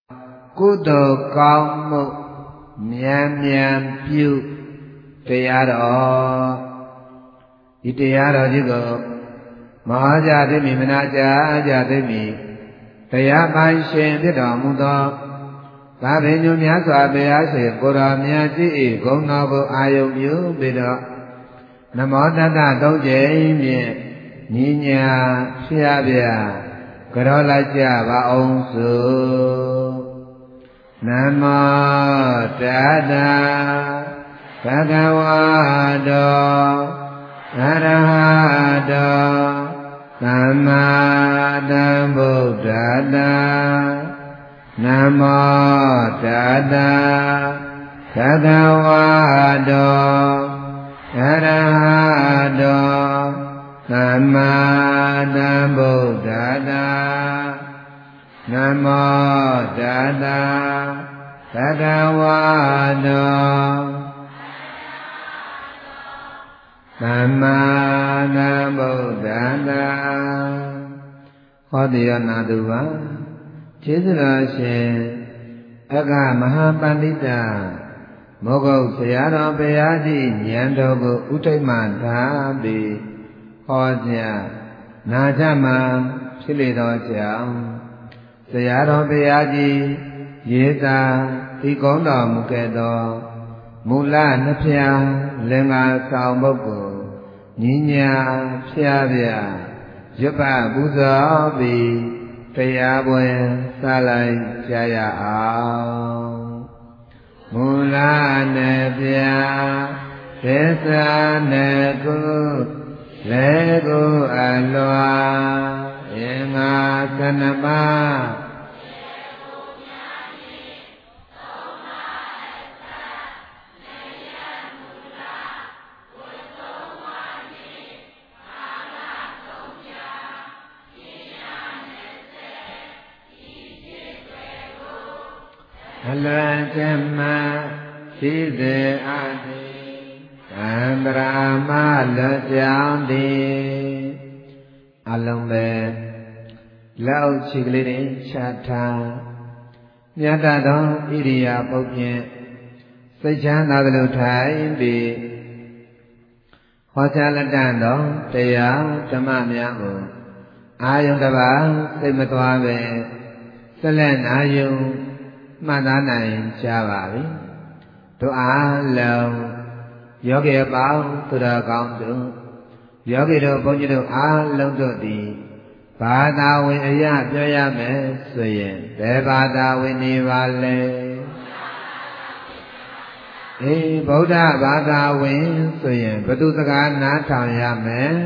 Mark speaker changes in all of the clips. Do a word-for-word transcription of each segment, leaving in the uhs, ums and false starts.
Speaker 1: ကုသိုလ်ကောင်းမှုမြန်မြန်ပြုတရားတော်ဒီတရားတော်ကြီးကိုမဟာကြသိမိမနာကြကြသိမိတရားပိုင်ရှင်ဖြစ်တော်မူသောသာဘိညုမြတ်စွာဘုရားရှင်ကိုယ်တော်မြတ်ကြီး၏ဂုဏ်တော်ကိုအာယုပြုပြီးတော့နမောတတ္တသုံးကြိမ်ဖြင့်ညီညာဖျားပြကြောလိုက်ကြပါအောင်စို့နမောတတ္တဘဂဝတောအရဟတောသမ္မာသမ္ဗုဒ္ဓတ္တနမောတတ္တဘဂဝတောအရဟတောသမ္မာသမ္ဗုဒ္ဓတ္တနမောတတ္တဘဂဝတောသမ္မာသမ္ဗုဒ္ဓတ္တဟောတိယနာတုပါကျေးဇူးတော်ရှင်အက္ခမဟာပန္တိတမောဂုတ်ဆရာတော်ဘုရားကြီးဉာဏ်တော်ကိုဥထိတ်မှထားပြီးဟောကြားနာကြမှာဖြစ်လေသောကြောင့်ဆရာတော်ဘုရားကြီးရေးသာဒီကုန်းတော်မူခဲ့သောမူလနှစ်ဖြာလင်္ကာဆောင်ပုဂ္ဂိုလ်ညီညာဖျားပြရွတ်ပပူဇော်ပြီးတရားပွဲစလိုက်ကြရအောင်မူလနှစ်ဖြာသစ္စာနှစ်ခုလေကိုအလွာအင်္ဂါသနပါအလွန်ချမ်းသာရှိစေအပ်သည်သံဃာမလွတ်ကြောင်းသည်အလုံးပဲလောက်ချီကလေးတွေချထားမြတ်သောဣရိယာပုတ်ဖြင့်စိတ်ချမ်းသာသလိုထိုင်ပြီးဟောကြားလက်တန်သောတရားဓမ္မများကိုအာယုန်တစ်ပါးစိတ်မသွားပဲဆက်လက်နာယုံမှတ်သားနိုင်ကြပါပြီတို့အားလုံးယောဂီအပေါင်းသူတော်ကောင်းတို့ယောဂီတို့ဘုန်းကြီးတို့အားလုံးတို့သည်ဘာသာဝင်အရာပြောရမယ်ဆိုရင်ဘယ်ဘာသာဝင်နေပါလဲအေးဗုဒ္ဓဘာသာဝင်ဆိုရင်ဘုသူစကားနားထောင်ရမယ်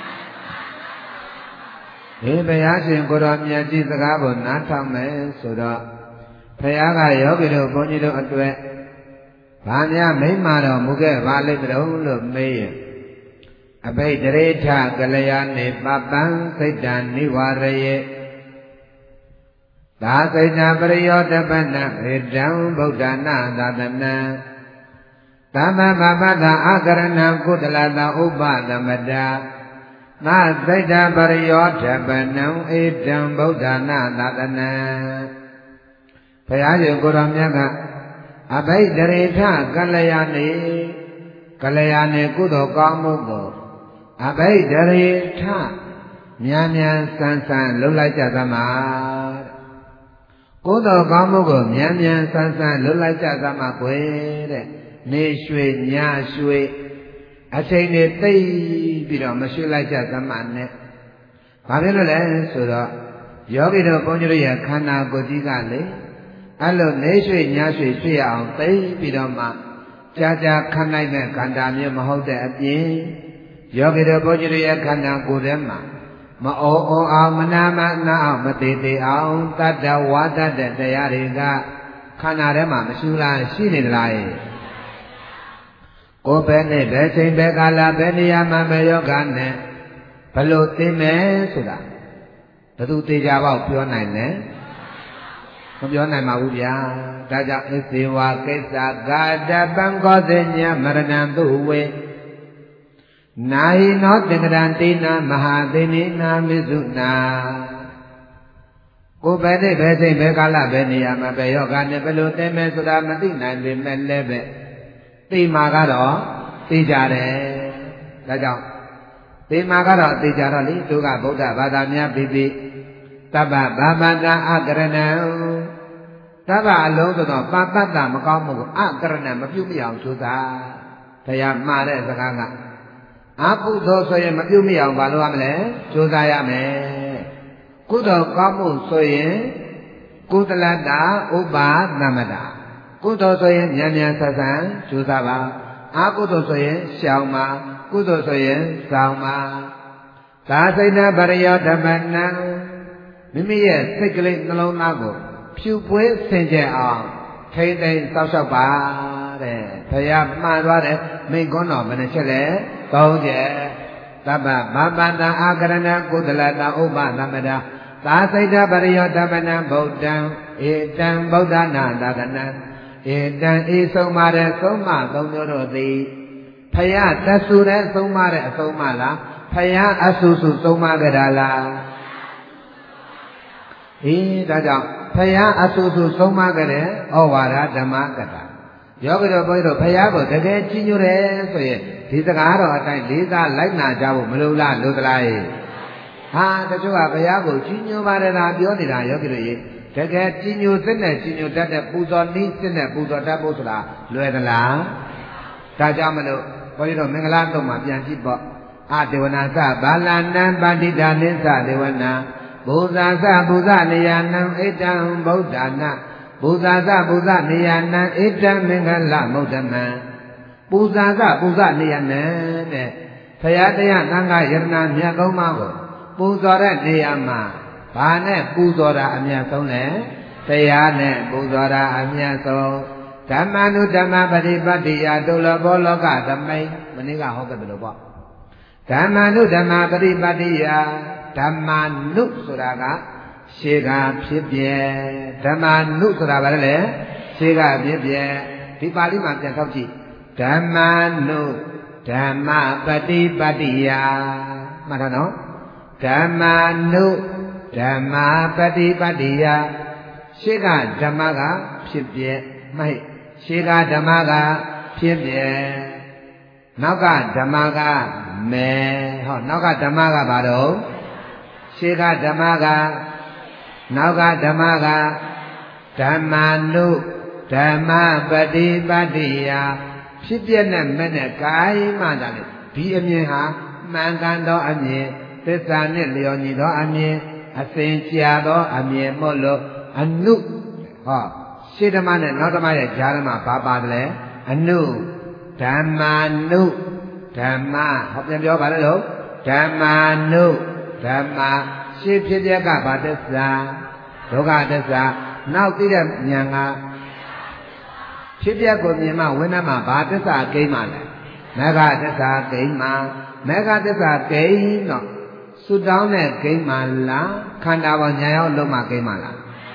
Speaker 1: ဒီဘုရားရှင်ကိုယ်တော်မြတ်ကြီးစကားကိုနားထောင်မယ်ဆိုတော့ဘုရားကယောဂီတို့ဘုန်းကြီးတို့အတွက်ဘာများမိမ့်မာတော်မူခဲ့ပါလိမ့်မလို့လို့မေးရင်အဘိဓရေထကလျာနေပပံစိတ်တံနိဝရယေသာစိတ်တံပရိယောတပနဧတံဗုဒ္ဓနာသာသနံသမ္မာပပတအာကရဏံကုသလတဥပသမတသာစိတ်တံပရိယောတပနံဧတံဗုဒ္ဓနာသာသနံဘုရားရှင်ကိုယ်တော်မြတ်ကအဘိဓရေထကလျာနေကလျာနေကုသိုလ်ကောင်းမှုကိုအဘိဓရေထမြန်မြန်ဆန်းဆန်းလှုပ်လိုက်ကြသမှာကုသိုလ်ကောင်းမှုကိုမြန်မြန်ဆန်းဆန်းလှုပ်လိုက်ကြသမှာကွယ်တဲ့နေရွှေညရွှေအချိန်တွေသိပြီးတော့မရွှေ့လိုက်ကြသမှာနဲ့ဘာဖြစ်လို့လဲဆိုတော့ယောဂီတို့ဘုန်းကြီးတို့ရဲ့ခန္ဓာကိုယ်ကြီးကလေအဲ့လိုနေရွှေညရွှေဖြစ်ရအောင်သိပြီးတော့မှကြာကြာခံနိုင်တဲ့ခန္ဓာမျိုးမဟုတ်တဲ့အပြင်ယောဂီတို့ဘုန်းကြီးတို့ရဲ့ခန္ဓာကိုယ်ထဲမှာမအောအောအောင်မနာမနာအောင်မသေးသေးအောင်တတ္တဝါတတ်တဲ့တရားတွေကခန္ဓာထဲမှာမရှိလားရှိနေသလားကိုယ်ပဲနဲ့ဘယ်ချိန်ဘယ်ကာလဘယ်နေရာမှာပဲယောဂနဲ့ဘလို့သိမယ်ဆိုတာဘယ်သူသိကြပေါ့ပြောနိုင်လဲမပြောနိုင်ပါဘူးဗျာဒါကြောင့်အစေဝကိစ္စကာတပံကောသေညမရဏံသူဝေနာဟိနောသင်္ကရံတိနာမဟာသေနိနာမိစုနာကိုယ်ပဲနဲ့ပဲချိန်ပဲကာလပဲနေရာမှာပဲယောဂနဲ့ဘယ်လိုသိမဲဆိုတာမသိနိုင်ပေမဲ့လည်းပဲသိမှာကတော့သိကြတယ်ဒါကြောင့်သိမှာကတော့သိကြတော့လေသူကဗုဒ္ဓဘာသာများပြီးပြီးတပ္ပဘာမတာအကရဏံတပ္ပအလုံးစုံတော့ပါပတ္တမကောင်းမှုကိုအကရဏံမပြုတ်မရအောင်ကြိုးစားတရားမှားတဲ့စကားကအကုသိုလ်ဆိုရင်မပြုတ်မရအောင်ဘာလို့ရမလဲကြိုးစားရမယ်ကုသိုလ်ကောင်းမှုဆိုရင်ကုသလတ္တဥပါသမတ္တကုသိုလ်ဆိုရင်ဉာဏ်ဉာဏ်ဆက်ဆံကြိုးစားပါအကုသိုလ်ဆိုရင်ရှောင်ပါကုသိုလ်ဆိုရင်ဆောင်ပါသာစိတ်နာပရိယောဓမ္မနံမိမိရဲ့စိတ်ကလေးနှလုံးသားကိုဖြူပွေးစင်ကြယ်အောင်ထိမ့်သိမ့်စောက်ရှောက်ပါတဲ့ဘုရားမှားသွားတယ်မိန့်ခွန်းတော်ဘယ်နှချက်လဲသုံးချက်တပ္ပဘာပတ္တအာကရဏကုသလတ္တဥပသမတ္တသာစိတ်ပရိယောဓမ္မနံဗုဒ္ဓံဧတံဗုဒ္ဓနာတကနံဧတံဤဆုံးမတဲ့ဆုံးမသုံးမျိုးတို့သည်ဖယားတဆူတဲ့ဆုံးမတဲ့အဆုံးမလားဖယားအဆူဆူဆုံးမကြတာလားဟေးဒါကြောင့်ဖယားအဆူဆူဆုံးမကြတဲ့ဩဝါဒဓမ္မကတာယောဂီတို့ဘုန်းကြီးတို့ဖယားကိုတကယ်ကြီးညိုတယ်ဆိုရင်ဒီစကားတော်အတိုင်းလေးစားလိုက်နာကြဖို့မလိုလားလို့သလားဟေးဟာတချို့ကဘုရားကိုကြီးညိုပါတယ်လားပြောနေတာယောဂီတို့ရေတကယ်ကြီးညိုစစ်နဲ့ကြီးညိုတတ်တဲ့ပူဇော်နည်းစစ်နဲ့ပူဇော်တတ်ဖို့ဆိုတာလွယ်သလားဒါကြောင့်မလို့ဘုန်းကြီးတို့မင်္ဂလာတုံးမှာပြန်ကြည့်ပေါ့အဒေဝနာသဘာလနံပဋိဒါနိသဒေဝနာဘူဇာသဘူဇနေယနံဣတံဗုဒ္ဓနာဘူဇာသဘူဇနေယနံဣတံမင်္ဂလမုဒ္ဓမံပူဇာသပူဇနေယနံတဲ့ဘုရားတရားသံဃာယတနာမြတ်ကုန်းမကိုပူဇော်တဲ့နေရာမှာဘာနဲ့ပူဇော်တာအမြတ်ဆုံးလဲတရားနဲ့ပူဇော်တာအမြတ်ဆုံးဓမ္မနုဓမ္မပฏิပတ်တိယတုလဘောလောကသမိန်မနေ့ကဟောခဲ့တယ်လို့ပေါ့ဓမ္မနုဓမ္မပฏิပတ်တိယဓမ္မနုဆိုတာကရှေးကဖြစ်ပြဲဓမ္မနုဆိုတာဘာလဲရှေးကဖြစ်ပြဲဒီပါဠိမှာပြန်ထောက်ကြည့်ဓမ္မနုဓမ္မပฏิပတ်တိယမှတ်ထားနော်ဓမ္မနုဓမ္မပฏิပတ်တိယရှေးကဓမ္မကဖြစ်ပြဲမိုက်ရှေးကဓမ္မကဖြစ်ပြဲနောက်ကဓမ္မကမဲဟောနောက်ကဓမ္မကဘာတော့ရှေးကဓမ္မကနောက်ကဓမ္မကဓမ္မနုဓမ္မပฏิပတ်တိယဖြစ်ပြဲနဲ့မဲ့နဲ့ကာယမှသာလေဒီအမြင်ဟာမှန်ကန်သောအမြင်သစ္စာနှင့်လျော်ညီသောအမြင်အစဉ်ကြာသောအမြင်မို့လို့အနုဟောရှေးဓမ္မနဲ့နောက်ဓမ္မရဲ့ဈာဓမ္မဘာပါတယ်လဲအနုဓမ္မာနုဓမ္မဟောပြန်ပြောပါလို့ဓမ္မာနုဓမ္မရှေးဖြစ်တဲ့ကဘာသစ္စာဒုက္ခသစ္စာနောက်သိတဲ့ဉာဏ်ကဖြစ်ပြကိုမြင်မှဝိနည်းမှာဘာသစ္စာကိန်းမှလဲမေဃသစ္စာကိန်းမှာမေဃသစ္စာကိန်းတော့စွတောင်းတဲ့ဂိမ်းမှလားခန္ဓာပေါ်ညာရောက်လုံးမှဂိမ်းမှလား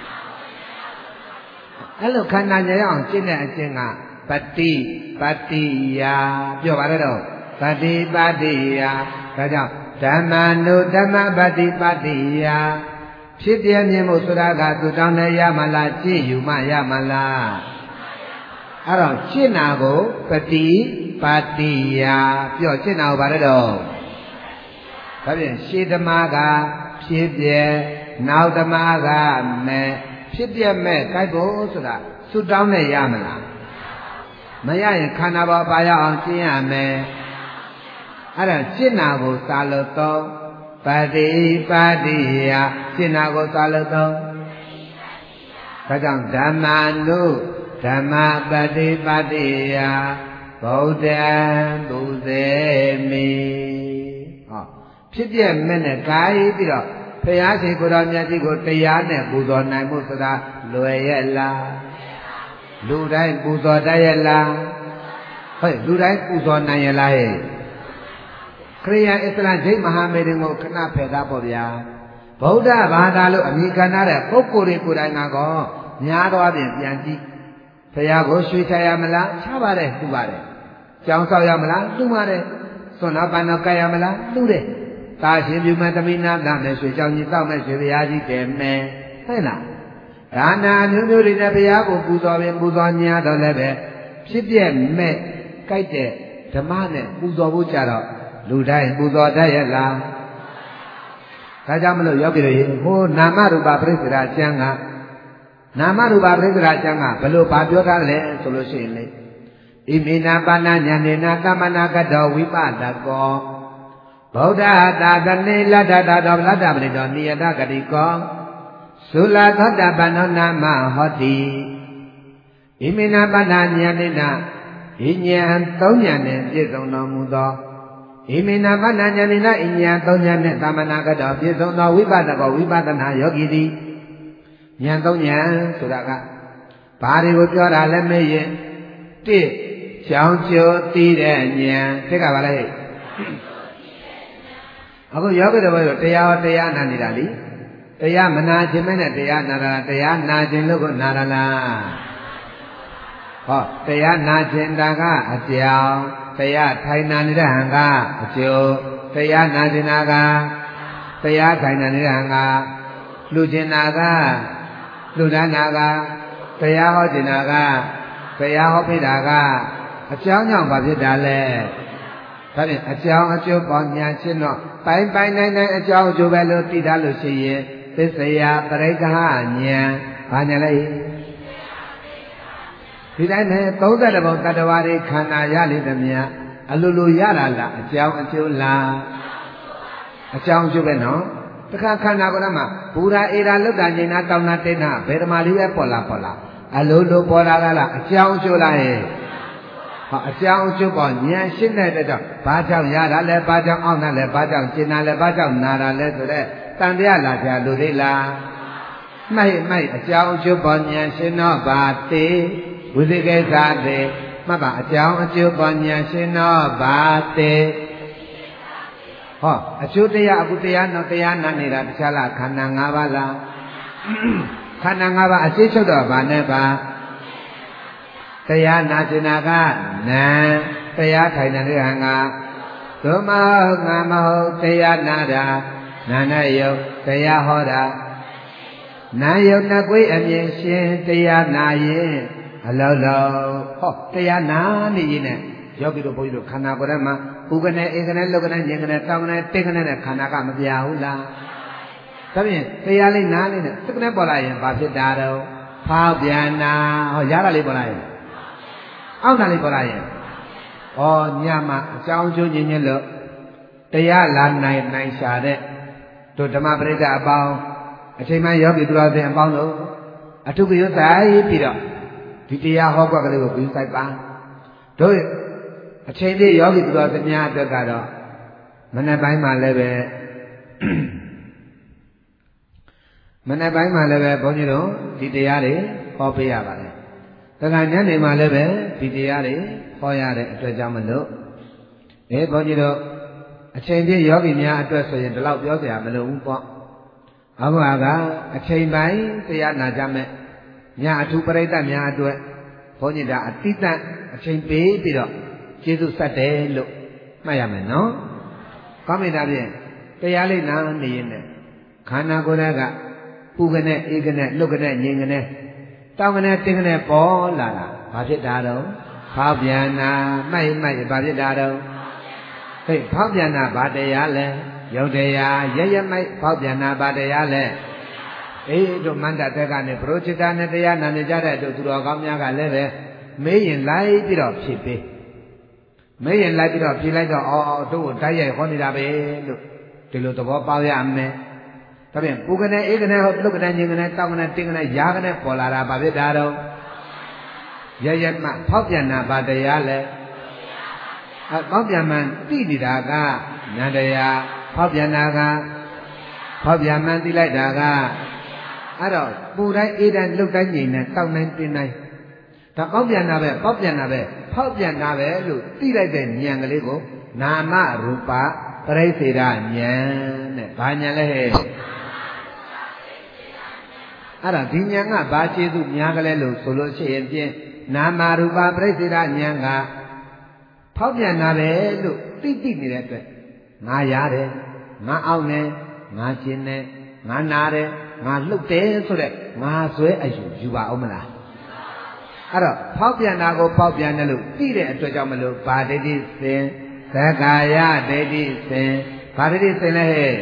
Speaker 1: အဲ့လိုခန္ဓာညာရောက်အောင်ကျင့်တဲ့အကျင့်ကပฏิပတ်တိယပြောပါလေတော့ပฏิပတ်တိယဒါကြောင့်ဓမ္မနုဓမ္မပฏิပတ်တိယဖြစ်ပြမြင်မှုဆိုတာကသူတောင်းနေရမလားကြည့်ယူမှရမလားအဲ့တော့ရှင်းနာကိုပฏิပတ်တိယပြောရှင်းနာကိုပါလေတော့ဒါဖြင့်ရှေးဓမ္မကဖြစ်ပြဲနောက်ဓမ္မကမဲ့ဖြစ်ပြဲမဲ့ကြိုက်ဖို့ဆိုတာစွတောင်းနဲ့ရမလားမရရင်ခန္ဓာပေါ်ပါရအောင်ကျင့်ရမယ်အဲ့ဒါရှင်းနာကိုသာလို့တော့ပฏิပတ်တိယရှင်းနာကိုသာလို့တော့ဒါကြောင့်ဓမ္မာနုဓမ္မပฏิပတ်တိယဗုဒ္ဓံပုဇေမိဟောဖြစ်ပြမဲ့နဲ့ဂိုင်းပြီးတော့ဘုရားရှင်ကိုယ်တော်မြတ်ကြီးကိုတရားနဲ့ပူဇော်နိုင်မှုဆိုတာလွယ်ရဲ့လားလူတိုင်းပူဇော်တတ်ရဲ့လားဟဲ့လူတိုင်းပူဇော်နိုင်ရဲ့လားဟဲ့ခရိယာအစ္စလာမ်ဂျိတ်မဟာမေရင်ကိုခဏဖယ်သားပေါ့ဗျာဗုဒ္ဓဘာသာလို့အမိခံရတဲ့ပုဂ္ဂိုလ်တွေကိုယ်တိုင်ကတော့များသောအားဖြင့်ပြန်ကြည့်ဘုရားကိုရွှေချရမလားချပါတယ်လှူပါတယ်ကြောင်းဆောက်ရမလားလှူပါတယ်စွန့်နာပန်းတော့ကတ်ရမလားလှူတယ်တာရှင်ပြုမဲ့သမီးနာသားမဲ့ရွှေကြောင်ကြီးတောက်မဲ့ရွှေဘုရားကြီးတယ်မဲ့ဟုတ်လားဒါနာမျိုးမျိုးတွေနဲ့ဘုရားကိုပူဇော်ပင်ပူဇော်ညာတော့လည်းပဲဖြစ်ပြက်မဲ့ကြိုက်တဲ့ဓမ္မနဲ့ပူဇော်ဖို့ကြတော့လူတိုင်းပူဇော်တတ်ရဲ့လားဒါကြောင့်မလို့ယောဂီတို့ဟိုနာမရူပပရိစ္ဆေဒကျမ်းကနာမရူပပရိစ္ဆေဒကျမ်းကဘယ်လိုဘာပြောထားလဲဆိုလို့ရှိရင်လေဣမိနာပါဏညာနေနာကမ္မနာကတောဝိပဒကောဗုဒ္ဓတာတနေလတ္တတာတော်လတ္တပရိတောနိယတဂတိကောသုလသောတပန္နောနာမဟောတိဣမိနာပါဏညာနေနာဣညာသုံးညာနဲ့ပြည့်စုံတော်မူသောဣမိနာပါဏညာနေနာဣညာသုံးညာနဲ့သမဏကတောပြည့်စုံသောဝိပဿကောဝိပဿနာယောဂီသည်ဉာဏ်သုံးဉာဏ်ဆိုတာကဘာတွေကိုပြောတာလဲမေးရင်တစ်ကြောင်းကျိုးသိတဲ့ဉာဏ်သိကပါလဲအခုယောဂီတော်တရားတရားနာနေတာလीတရားမနာခြင်းမဲ့နဲ့တရားနာတာတရားနာခြင်းလို့ကိုနာရလားဟောတရားနာခြင်းတာကအကြောင်းတရားထိုင်နာနေတဲ့ဟံကအကျိုးတရားနာခြင်းတာကတရားထိုင်နာနေတဲ့ဟံကလူခြင်းတာကလူဒါနာကတရားဟောခြင်းတာကတရားဟောပြတာကအကြောင်းကြောင့်ဘာဖြစ်တာလဲဒါဖြင့်အကြောင်းအကျိုးပေါ်ညာချင်းတော့ပိုင်းပိုင်းနိုင်နိုင်အကြောင်းအကျိုးပဲလို့သိတာလို့ရှိရင်သစ္စေယပရိက္ခဉာဏ်ဘာညာလဲဒီတိုင်းနဲ့သုံးသတ္တဘုံတတ္တဝါတွေခန္ဓာရလိမ့်သည်များအလိုလိုရလာလားအကြောင်းအကျိုးလားအကြောင်းအကျိုးပဲနော်တခါခန္ဓာကိုယ်မှာဘူရာအေရာလုတ်တာငိမ့်နာတောင်းတာတိတ်နာဘယ်ဓမ္မလေးပဲပေါ်လာပေါ်လာအလိုလိုပေါ်လာကလားအကြောင်းအကျိုးလားဟဲ့ဟောအကြောင်းအကျိုးပေါ်ဉာဏ်ရှင်းတဲ့ကြောင့်ဘာကြောင့်ရတာလဲဘာကြောင့်အောင့်တာလဲဘာကြောင့်ကျင်တာလဲဘာကြောင့်နာတာလဲဆိုတဲ့တန်တရားလာကြလို့သေးလားမိုက်မိုက်အကြောင်းအကျိုးပေါ်ဉာဏ်ရှင်းတော့ပါသေးဝိသေကိစ္စသေးမှတ်ပါအကြောင်းအကျိုးပေါ်ဉာဏ်ရှင်းတော့ပါသေးဟောအကျိုးတရားအခုတရားတော့တရားနာနေတာတခြားလားခန္ဓာ၅ပါးလားခန္ဓာ၅ပါးအကျိုးချုပ်တော့ဗာနဲ့ပါတရားနာကျင်နာကနာတရားထိုင်နေတဲ့ဟံကသို့မဟုတ်ငါမဟုတ်တရားနာတာနာနဲ့ယုတ်တရားဟောတာနာယုတ်နှကွေးအမြင်ရှင်းတရားနာရင်အလုံးလုံးဟောတရားနာနေရင်နဲ့ယောဂီတို့ဘုန်းကြီးတို့ခန္ဓာကိုယ်ထဲမှာဥက္ကနဲ့ဧကနဲ့လုက္ကနဲ့ဉာဏ်နဲ့တောင်းနဲ့တိက္ကနဲ့ခန္ဓာကမပြဘူးလားဒါဖြင့်တရားလေးနားလေးနဲ့သက္ကနဲ့ပေါ်လာရင်ဘာဖြစ်တာတော့ဖောက်ပြန်နာဟောရတာလေးပေါ်လာရင်အောက်တာလေးပေါ်လာရင်ဩညမှာအကြောင်းကျိုးညင်ညင်လို့တရားလာနိုင်နိုင်ရှာတဲ့တို့ဓမ္မပရိသတ်အပေါင်းအချိန်မှယောဂီသူတော်စင်အပေါင်းတို့အထုကရွတ်ဆိုင်ပြီးတော့ဒီတရားဟောကွက်ကလေးကိုပြီးဆိုင်ပါတို့အချိန်လေးယောဂီသူတော်စင်များအတွက်ကတော့မနေ့ပိုင်းမှာလည်းပဲမနေ့ပိုင်းမှာလည်းပဲဘုန်းကြီးတို့ဒီတရားတွေဟောပေးရပါတယ်တခါညနေမှာလည်းပဲဒီတရားတွေဟောရတဲ့အတွက်ကြောင့်မလို့အဲဘုန်းကြီးတို့အချိန်ပြည့်ယောဂီများအတွက်ဆိုရင်ဒီလောက်ပြောစရာမလိုဘူးပေါ့အခုကအချိန်ပိုင်းတရားနာကြမဲ့ညာအထူးပရိသတ်များအတွက်ဘုန်းကြီးကအတိတ်အချိန်ပေးပြီးတော့ကျေးဇူးဆက်တယ်လို့မှတ်ရမယ်နော်ကောင်းပြီဒါဖြင့်တရားလေးနာနေရင်လည်းခန္ဓာကိုယ်ကပူကနေအေးကနေလွတ်ကနေငြိမ်ကနေတောင်းကနေတင်းကနေပေါ်လာတာဘာဖြစ်တာတော့ဖောက်ပြန်တာမိုက်မိုက်ဘာဖြစ်တာတော့ဟဲ့ဖောက်ပြန်တာဘာတရားလဲယုတ်တရားရရမိုက်ဖောက်ပြန်တာဘာတရားလဲအေးတို့မန္တတက်ကနေပရောချစ်တာနဲ့တရားနာနေကြတဲ့တို့သူတော်ကောင်းများကလည်းပဲမေးရင်လိုက်ပြီးတော့ဖြေပေးမေးရင်လိုက်ပြီးတော့ဖြေလိုက်တော့အော်တို့တိုက်ရိုက်ဟောနေတာပဲလို့ဒီလိုသဘောပေါက်ရမယ်ဒါဖြင့်ပူကနေအေးကနေဟုတ်လုတ်ကနေညင်ကနေတောင်းကနေတင်းကနေရားကနေပေါ်လာတာဘာဖြစ်တာတော့ရရမှဖောက်ပြန်တာဘာတရားလဲအဖောက်ပြန်မှန်သိနေတာကနန္တရားဖောက်ပြန်တာကဖောက်ပြန်မှန်သိလိုက်တာကအဲ့တော့ပူတိုင်းအေးတိုင်းလုတ်တိုင်းညင်နေတောင်းတိုင်းတင်းတိုင်းဒါပေါက်ပြန်တာပဲပေါက်ပြန်တာပဲဖောက်ပြန်တာပဲလို့သိလိုက်တဲ့ဉာဏ်ကလေးကိုနာမရူပပရိစ္ဆေဒဉာဏ်နဲ့ဘာဉာဏ်လဲဟဲ့အဲ့ဒါဒီဉာဏ်ကဘာကျေစုများကလေးလို့ဆိုလို့ရှိရင်ဖြင့်နာမရူပပရိစ္ဆေဒဉာဏ်ကဖောက်ပြန်တာပဲလို့သိသိနေတဲ့အတွက်ငါရတယ်ငါအောင်တယ်ငါကျင်တယ်ငါနာတယ် ngà lúc tế số đấy ngà suy ai dụ dụ bà ông là à đó pháo biển nào có pháo biển nào lúc tí đấy tôi cho mà lúc bà đi đi xin thế cả ya đi đi xin bà đi đi xin là hệ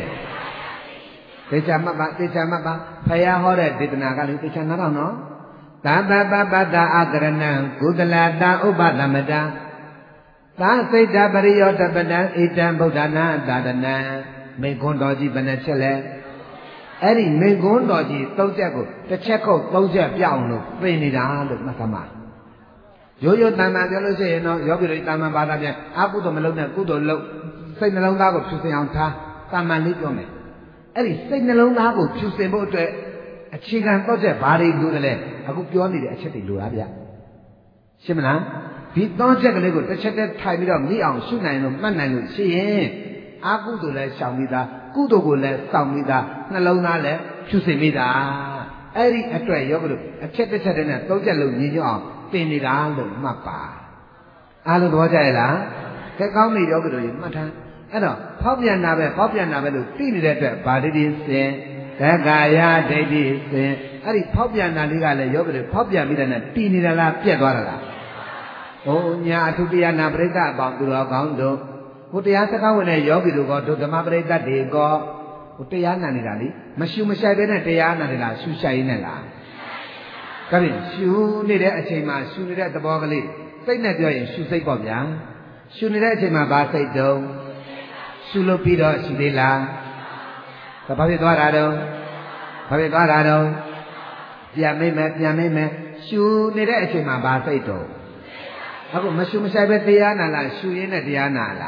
Speaker 1: thế chăm mà bà thế chăm mà bà phải hỏi đấy đi nào cái lúc thế chăm nào nó ta ba ba ba ta akarana kudala ta upadamata ta sita pariyota pada itam buddhana tadana mấy con đó gì bên này chơi lẹ, ấy đi mấy con đó gì tao chắc cô, cái chắc cô tao chắc béo nó, bên này đã được mà tham mà, rồi rồi tham mà cho nó chơi nó, rồi cái rồi tham mà bắt đầu áp cụ đồ mà lâu nè, cụ đồ lâu, xây nhà lâu đá của chú xây ông tha, tham mà lấy cho mày, ấy đi xây nhà lâu đá của chú xây bộ trẻ, chỉ cần tao chắc bà đi đủ rồi, à cụပြောnày để chắc đi đủ à bây, xem nào, vì tao chắc cái này của tao chắc cái thay bây giờ mỹ ông suy này nó mất này nó xí à cụ đồ lại sao mi ta, cụ đồ của lại sao mi ta, nó lâu na lại chú xây mi ta, ấy đi ở đây có được, chắc cái chắc cái này tao chắc lâu như nhau, tên này đã được mà bà, à lúc đó chạy là, cái con này đó cái rồi mà thằng, ấy đó, pháp nhân nào vậy, pháp nhân nào vậy được, tên này đấy, bà đi đi xem, cái cái ya đi đi xem, ấy đi pháp nhân nào đi cái này, có cái pháp nhân mi ta này, tên này là biết đó là, ô nhà thu tiền nào bây giờ bằng từ đó con được. Một tiền sẽ có này gió bị được có được mà bây giờ để có một tiền nào này là đi mà siêu mà sai bên này tiền nào này là siêu sai này là cái gì siêu này đấy chỉ mà siêu này đấy tập bao cái gì sai này cho anh siêu sai bao nhiêu siêu này đấy chỉ mà ba sai đâu siêu lô pi đó siêu đây là tập bao nhiêu đó ra đâu bao nhiêu đó ra đâu nhà mấy mẹ nhà mấy mẹ siêu này đấy chỉ mà ba sai đâu ako masuk masai betia nala suye na dia nala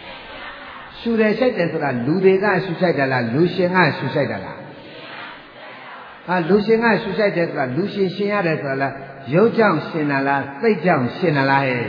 Speaker 1: suye sai de soda lu de ka su sai da la lu shin ka su sai da la ha lu shin ka su sai de soda lu shin shin ya de soda la yau jaung shin na la sai jaung shin na la he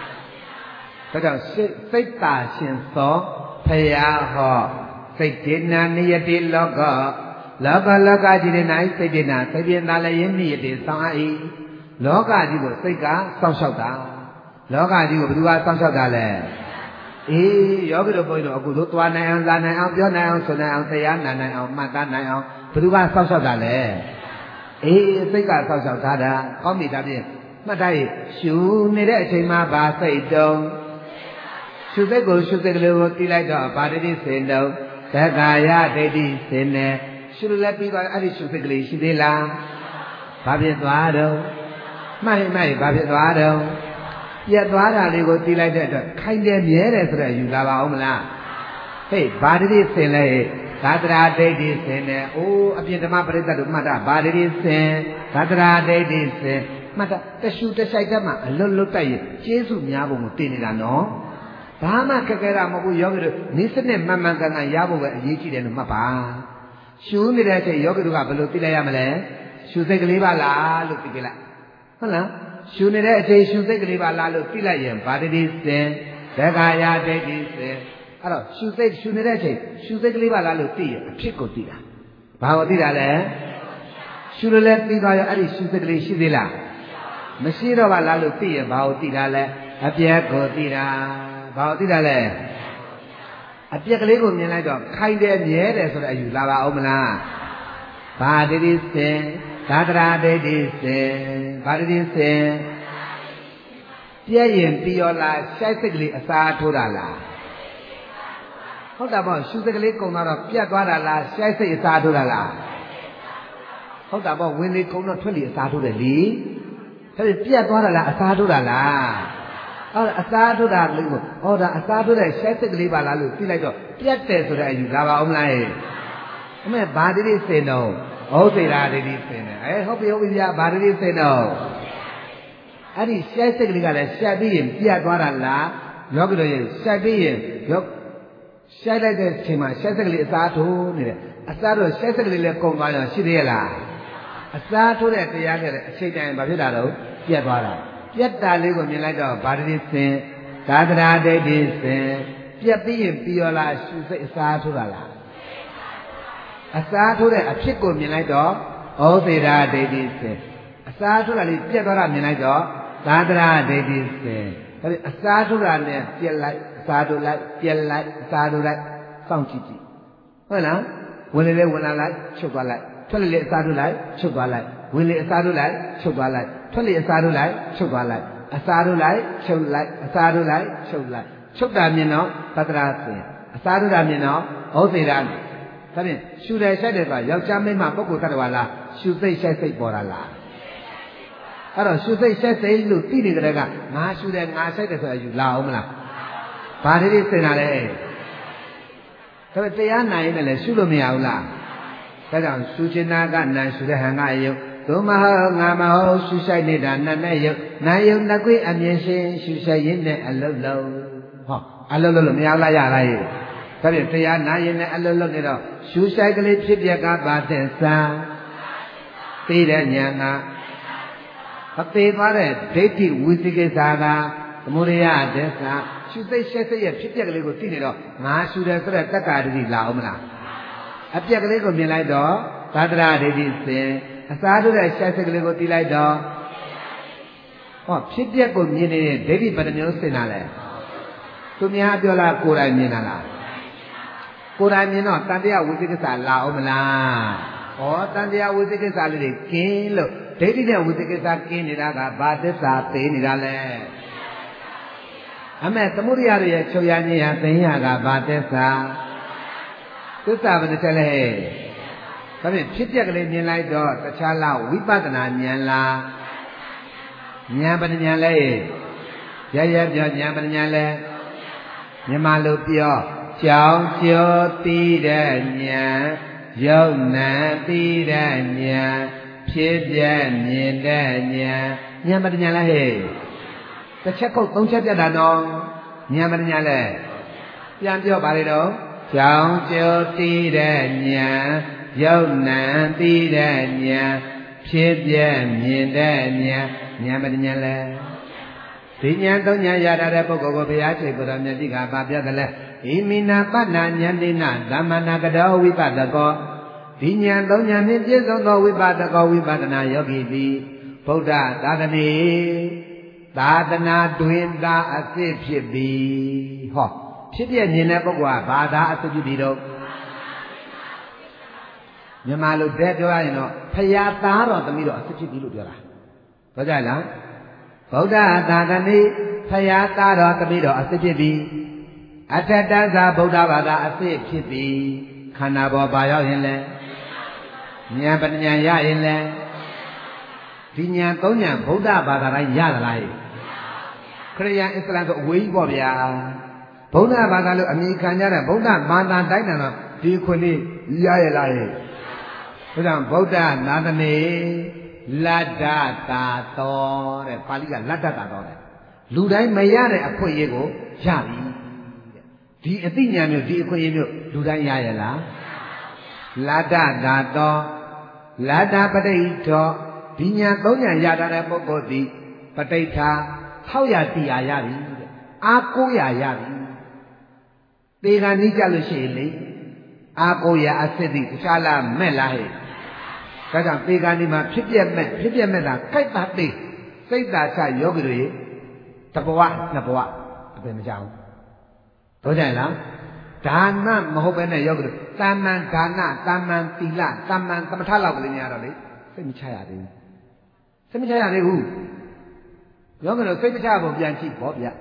Speaker 1: da jaung sai ta shin so phaya ho sai de na niyati loka loka loka ji de nai sai de na sai bien da la yin niyati sang ai loka ji ko sai ka saung sauk taလောကကြီးကိုဘယ်သူကစောင့်ရှောက်တာလဲအေးယောဂီတို့ဘုန်းကြီးတို့အခုတို့သွားနိုင်အောင်လာနိုင်အောင်ပြောနိုင်အောင်ဆိုနိုင်အောင်တရားနာနိုင်အောင်မှတ်သားနိုင်အောင်ဘယ်သူကစောင့်ရှောက်တာလဲအေးစိတ်ကစောင့်ရှောက်ထားတာကောင်းပြီဒါဖြင့်မှတ်ထားရရှုနေတဲ့အချိန်မှာဘာစိတ်တုံးရှုစိတ်ကိုရှုစိတ်ကလေးကိုတီးလိုက်တော့ဘာတတိစင်တုံးသက္ကာယဒိဋ္ဌိစင်နေရှုလည်းပြီးတော့အဲ့ဒီရှုစိတ်ကလေးရှိသေးလားဘာဖြစ်သွားတော့မှတ်ရင်မှတ်ရင်ဘာဖြစ်သွားတော့ပြတ်သွားတာလေးကိုတီးလိုက်တဲ့အတွက်ခိုင်တယ်မြဲတယ်ဆိုတော့ယူလာပါအောင်မလားဟေးဘာတတိစင်လဲသာတရာဒိဋ္ဌိစင်တယ်အိုးအပြင်ဓမ္မပရိသတ်တို့မှတ်တာဘာတတိစင်သာတရာဒိဋ္ဌိစင်မှတ်တာတရှုတဆိုင်တတ်မှအလွတ်လွတ်တိုက်ရင်ကျေးဇူးများပုံကိုတင်နေတာနော်ဘာမှခက်ခဲတာမဟုတ်ဘူးယောဂီတို့နိစ္စနဲ့မှန်မှန်ကန်ကန်ရဖို့ပဲအရေးကြီးတယ်လို့မှတ်ပါရှုနေတဲ့အချိန်ယောဂီတို့ကဘယ်လိုသိလိုက်ရမလဲရှုစိတ်ကလေးပါလားလို့သိပြလိုက်ဟုတ်လားရှုနေတဲ့အချိန်ရှုစိတ်ကလေးပါလားလို့သိလိုက်ရင်ဘာတတိစင်သက္ကာယဒိဋ္ဌိစင်အဲ့တော့ရှုစိတ်ရှုနေတဲ့အချိန်ရှုစိတ်ကလေးပါလားလို့သိရင်အဖြစ်ကိုသိတာဘာကိုသိတာလဲရှုလို့လဲသိသွားရောအဲ့ဒီရှုစိတ်ကလေးရှိသေးလားမရှိတော့ပါလားလို့သိရင်ဘာကိုသိတာလဲအပြက်ကိုသိတာဘာကိုသိတာလဲအပြက်ကလေးကိုမြင်လိုက်တော့ခိုင်တယ်မြဲတယ်ဆိုတဲ့အယူလာပါအောင်မလားဘာတတိစင်သာတရာဒိဋ္ဌိစင်ဘာတတိစင်ပြည့်ရင်ပြီးရောလားရှိုက်စိတ်ကလေးအစားထိုးတာလားဟုတ်တာပေါ့ရှုစိတ်ကလေးကုံတော့ပြတ်သွားတာလားရှိုက်စိတ်အစားထိုးတာလားဟုတ်တာပေါ့ဝင်လေကုံတော့ထွက်လေအစားထိုးတယ်လေဒါပေမဲ့ပြတ်သွားတာလားအစားထိုးတာလားအဲ့အစားထိုးတာလေးကိုဟောဒါအစားထိုးတဲ့ရှိုက်စိတ်ကလေးပါလားလို့သိလိုက်တော့ပြတ်တယ်ဆိုတဲ့အယူလာပါအောင်မလားအမေဘာတတိစင်တော့ဟုတ်သေးလားဒိဋ္ဌိစင်တယ်အဲဟုတ်ပြီဟုတ်ပြီဗျာဘာတတိစင်တော့အဲ့ဒီရှိုက်စိတ်ကလေးကလည်းရှိုက်ပြီးရင်ပြတ်သွားတာလားယောဂီတို့ရဲ့ရှိုက်ပြီးရင်ယောရှိုက်လိုက်တဲ့အချိန်မှာရှိုက်စိတ်ကလေးအစားထိုးနေတယ်အစားတော့ရှိုက်စိတ်ကလေးလည်းကုန်သွားရောရှိသေးရဲ့လားအစားထိုးတဲ့တရားနဲ့အချိန်တိုင်းဘာဖြစ်တာတော့ပြတ်သွားတာပြတ်တာလေးကိုမြင်လိုက်တော့ဘာတတိစင်သာတရာဒိဋ္ဌိစင်ပြတ်ပြီးရင်ပြီးရောလားရှုစိတ်အစားထိုးတာလားအစားထိုးတဲ့အဖြစ်ကိုမြင်လိုက်တော့ဩသေရာဒိဋ္ဌိစင်အစားထိုးတာလေးပြတ်သွားတာမြင်လိုက်တော့သာတရာဒိဋ္ဌိစင်ဒါပေမဲ့အစားထိုးတာနဲ့ပြက်လိုက်အစားထိုးလိုက်ပြက်လိုက်အစားထိုးလိုက်စောင့်ကြည့်ကြည့်ဟုတ်လားဝင်လေလေဝင်လာလိုက်ချုပ်သွားလိုက်ထွက်လေအစားတို့လိုက်ချုပ်သွားလိုက်ဝင်လေအစားတို့လိုက်ချုပ်သွားလိုက်ထွက်လေအစားတို့လိုက်ချုပ်သွားလိုက်အစားတို့လိုက်ချုပ်လိုက်အစားတို့လိုက်ချုပ်လိုက်ချုပ်တာမြင်တော့သတ္တရာစင်အစားတို့တာမြင်တော့ဩသေရဒါဖြင့်ရှူတယ်ရှိုက်တယ်ဆိုတာယောက်ျားမိန်းမပုဂ္ဂိုလ်တ attva လားရှူစိတ်ရှိုက်စိတ်ပေါ်တာလားအဲ့တော့ရှူစိတ်ရှိုက်စိတ်လို့သိနေတဲ့ကငါရှူတယ်ငါရှိုက်တယ်ဆိုတာယူလာအောင်မလားဘာတွေစင်တာလဲဒါပေမဲ့တရားနိုင်ရင်လည်းရှုလို့မရဘူးလားဒါကြောင့်ရှုချင်တာကနံရှုတဲ့ဟံကယုတ်သို့မဟုတ်ငါမဟုတ်ရှုဆိုင်နေတာနတ်နဲ့ယုတ်နာယုတ်နှစ်ခွေအမြင်ရှင်ရှုဆိုင်ရင်းနဲ့အလုံးလုံးဟောအလုံးလုံးလို့မရလားရလားရေဒါဖြင့်တရားနာရင်နဲ့အလုံးလုံးနေတော့ရှုဆိုင်ကလေးဖြစ်ပြကပါတဲ့စံသိတဲ့ဉာဏ်ကအသေးသွားတဲ့ဒိဋ္ဌိဝိသိကိစ္စကသမုဒယဒသရှုစိတ်ရှက်စိတ်ရဲ့ဖြစ်ပျက်ကလေးကိုသိနေတော့ငါရှုတယ်ဆိုတဲ့တက္ကာဒိဋ္ဌိလာအောင်မလားအပြက်ကလေးကိုမြင်လိုက်တော့သတ္တရာဒိဋ္ဌိစင်အစားတို့တဲ့ရှက်စိတ်ကလေးကိုသိလိုက်တော့ဟောဖြစ်ပျက်ကိုမြင်နေတဲ့ဒိဋ္ဌိဘယ်နှမျိုးစင်တာလဲသူများပြောလားကိုယ်တိုင်မြင်တာလားကိုယ်တိုင်မြင်တော့တန်တရားဝိသိကိစ္စလာအောင်မလားဟောတန်တရားဝိသိကိစ္စလေးတွေကင်းလို့ဒိဋ္ဌိနဲ့ဝိသိကိစ္စကင်းနေတာကဘာသစ္စာသိနေတာလဲအမေသမုဒိယရဲ့ချုပ်ရခြင်းရသိရကဘာသစ္စာသစ္စာဘယ်နှချက်လဲဒါဖြင့်ဖြစ်ပျက်ကလေးမြင်လိုက်တော့တခြားလားဝိပဿနာဉာဏ်လားဉာဏ်ပညာလဲရရပြောဉာဏ်ပညာလဲမြန်မာလိုပြောကြောင်းကျော်သိတဲ့ဉာဏ်ယုံနာသိတဲ့ဉာဏ်ဖြစ်ပြမြင်တဲ့ဉာဏ်ဉာဏ်ပညာလဲဟဲ့တစ်ချက်ခုတ်သုံးချက်ပြတ်တာတော့ဉာဏ်ပညာလဲပြန်ပြောပါလေတော့ကြောင်းကျော်သိတဲ့ဉာဏ်ယုံနာသိတဲ့ဉာဏ်ဖြစ်ပြမြင်တဲ့ဉာဏ်ဉာဏ်ပညာလဲဒီဉာဏ်သုံးဉာဏ်ရတာတဲ့ပုဂ္ဂိုလ်ကိုဘုရားရှင်ကိုယ်တော်မြတ်တိကပါပြတယ်လဲဣမိနာပတ္နာဉာဏ်တိနာသမ္မာနာကတောဝိပဿကောဒီဉာဏ်သုံးဉာဏ်ဖြင့်ပြည့်စုံသောဝိပဿကောဝိပဿနာယောဂီသည်ဗုဒ္ဓသာသနေသာသနာတွင်သာအစစ်ဖြစ်ပြီဟောဖြစ်ပြမြင်တဲ့ပုဂ္ဂိုလ်ကဘာသာအစစ်ဖြစ်ပြီတော့မြန်မာလိုတဲ့ပြောရရင်တော့ဖရာသားတော်သမီးတော်အစစ်ဖြစ်ပြီလို့ပြောတာဟုတ်ကြလားဗုဒ္ဓသာသနေဖရာသားတော်သမီးတော်အစစ်ဖြစ်ပြီအထတ္တဇာဗုဒ္ဓဘာသာအစစ်ဖြစ်ပြီခန္ဓာပေါ်ပါရောက်ရင်လဲဉာဏ်ပညာရရင်လဲဒီဉာဏ်သုံးဉာဏ်ဗုဒ္ဓဘာသာတိုင်းရသလားခရိယန်အစ္စလာမ်ဆိုအဝေးကြီးပေါ့ဗျာဗုဒ္ဓဘာသာလို့အမိခံကြတဲ့ဗုဒ္ဓဘာသာတိုင်းတယ်တော့ဒီခွင့်လေးရရလားဟဲ့ဒါကြောင့်ဗုဒ္ဓနာသနေလတ္တတာတော်တဲ့ပါဠိကလတ္တတာတော်တဲ့လူတိုင်းမရတဲ့အခွင့်အရေးကိုရပြီဒီအသိဉာဏ်မျိုးဒီအခွင့်အရေးမျိုးလူတိုင်းရရလားလတ္တတာတော်လတ္တပဋိထောဒီဉာဏ်သုံးဉာဏ်ရတာတဲ့ပုဂ္ဂိုလ်သည်ပဋိဌာထောက်ရတရားရပြီတဲ့အာကိုရရပြီသေကံနိကြလို့ရှိရင်လေအာကိုရအစစ်တိတခြားလားမဲ့လားဟဲ့ဒါကြောင့်သေကံဒီမှာဖြစ်ပြက်မဲ့ဖြစ်ပြက်မဲ့တာကြိုက်တာသိစိတ်သာချယောဂီတွေတဘဝနှစ်ဘဝအပင်မကြောက်ဘူးတို့ကြလားဒါနမဟုတ်ပဲနဲ့ယောဂီတွေတာမန်ဒါနတာမန်သီလတာမန်သမထလောက်ကလေးများတော့လေစိတ်မချရသေးဘူးစိတ်မချရသေးဘူးယောဂီတို့စိတ်မချဖို့ပြန်ကြည့်ပေါ့ဗျ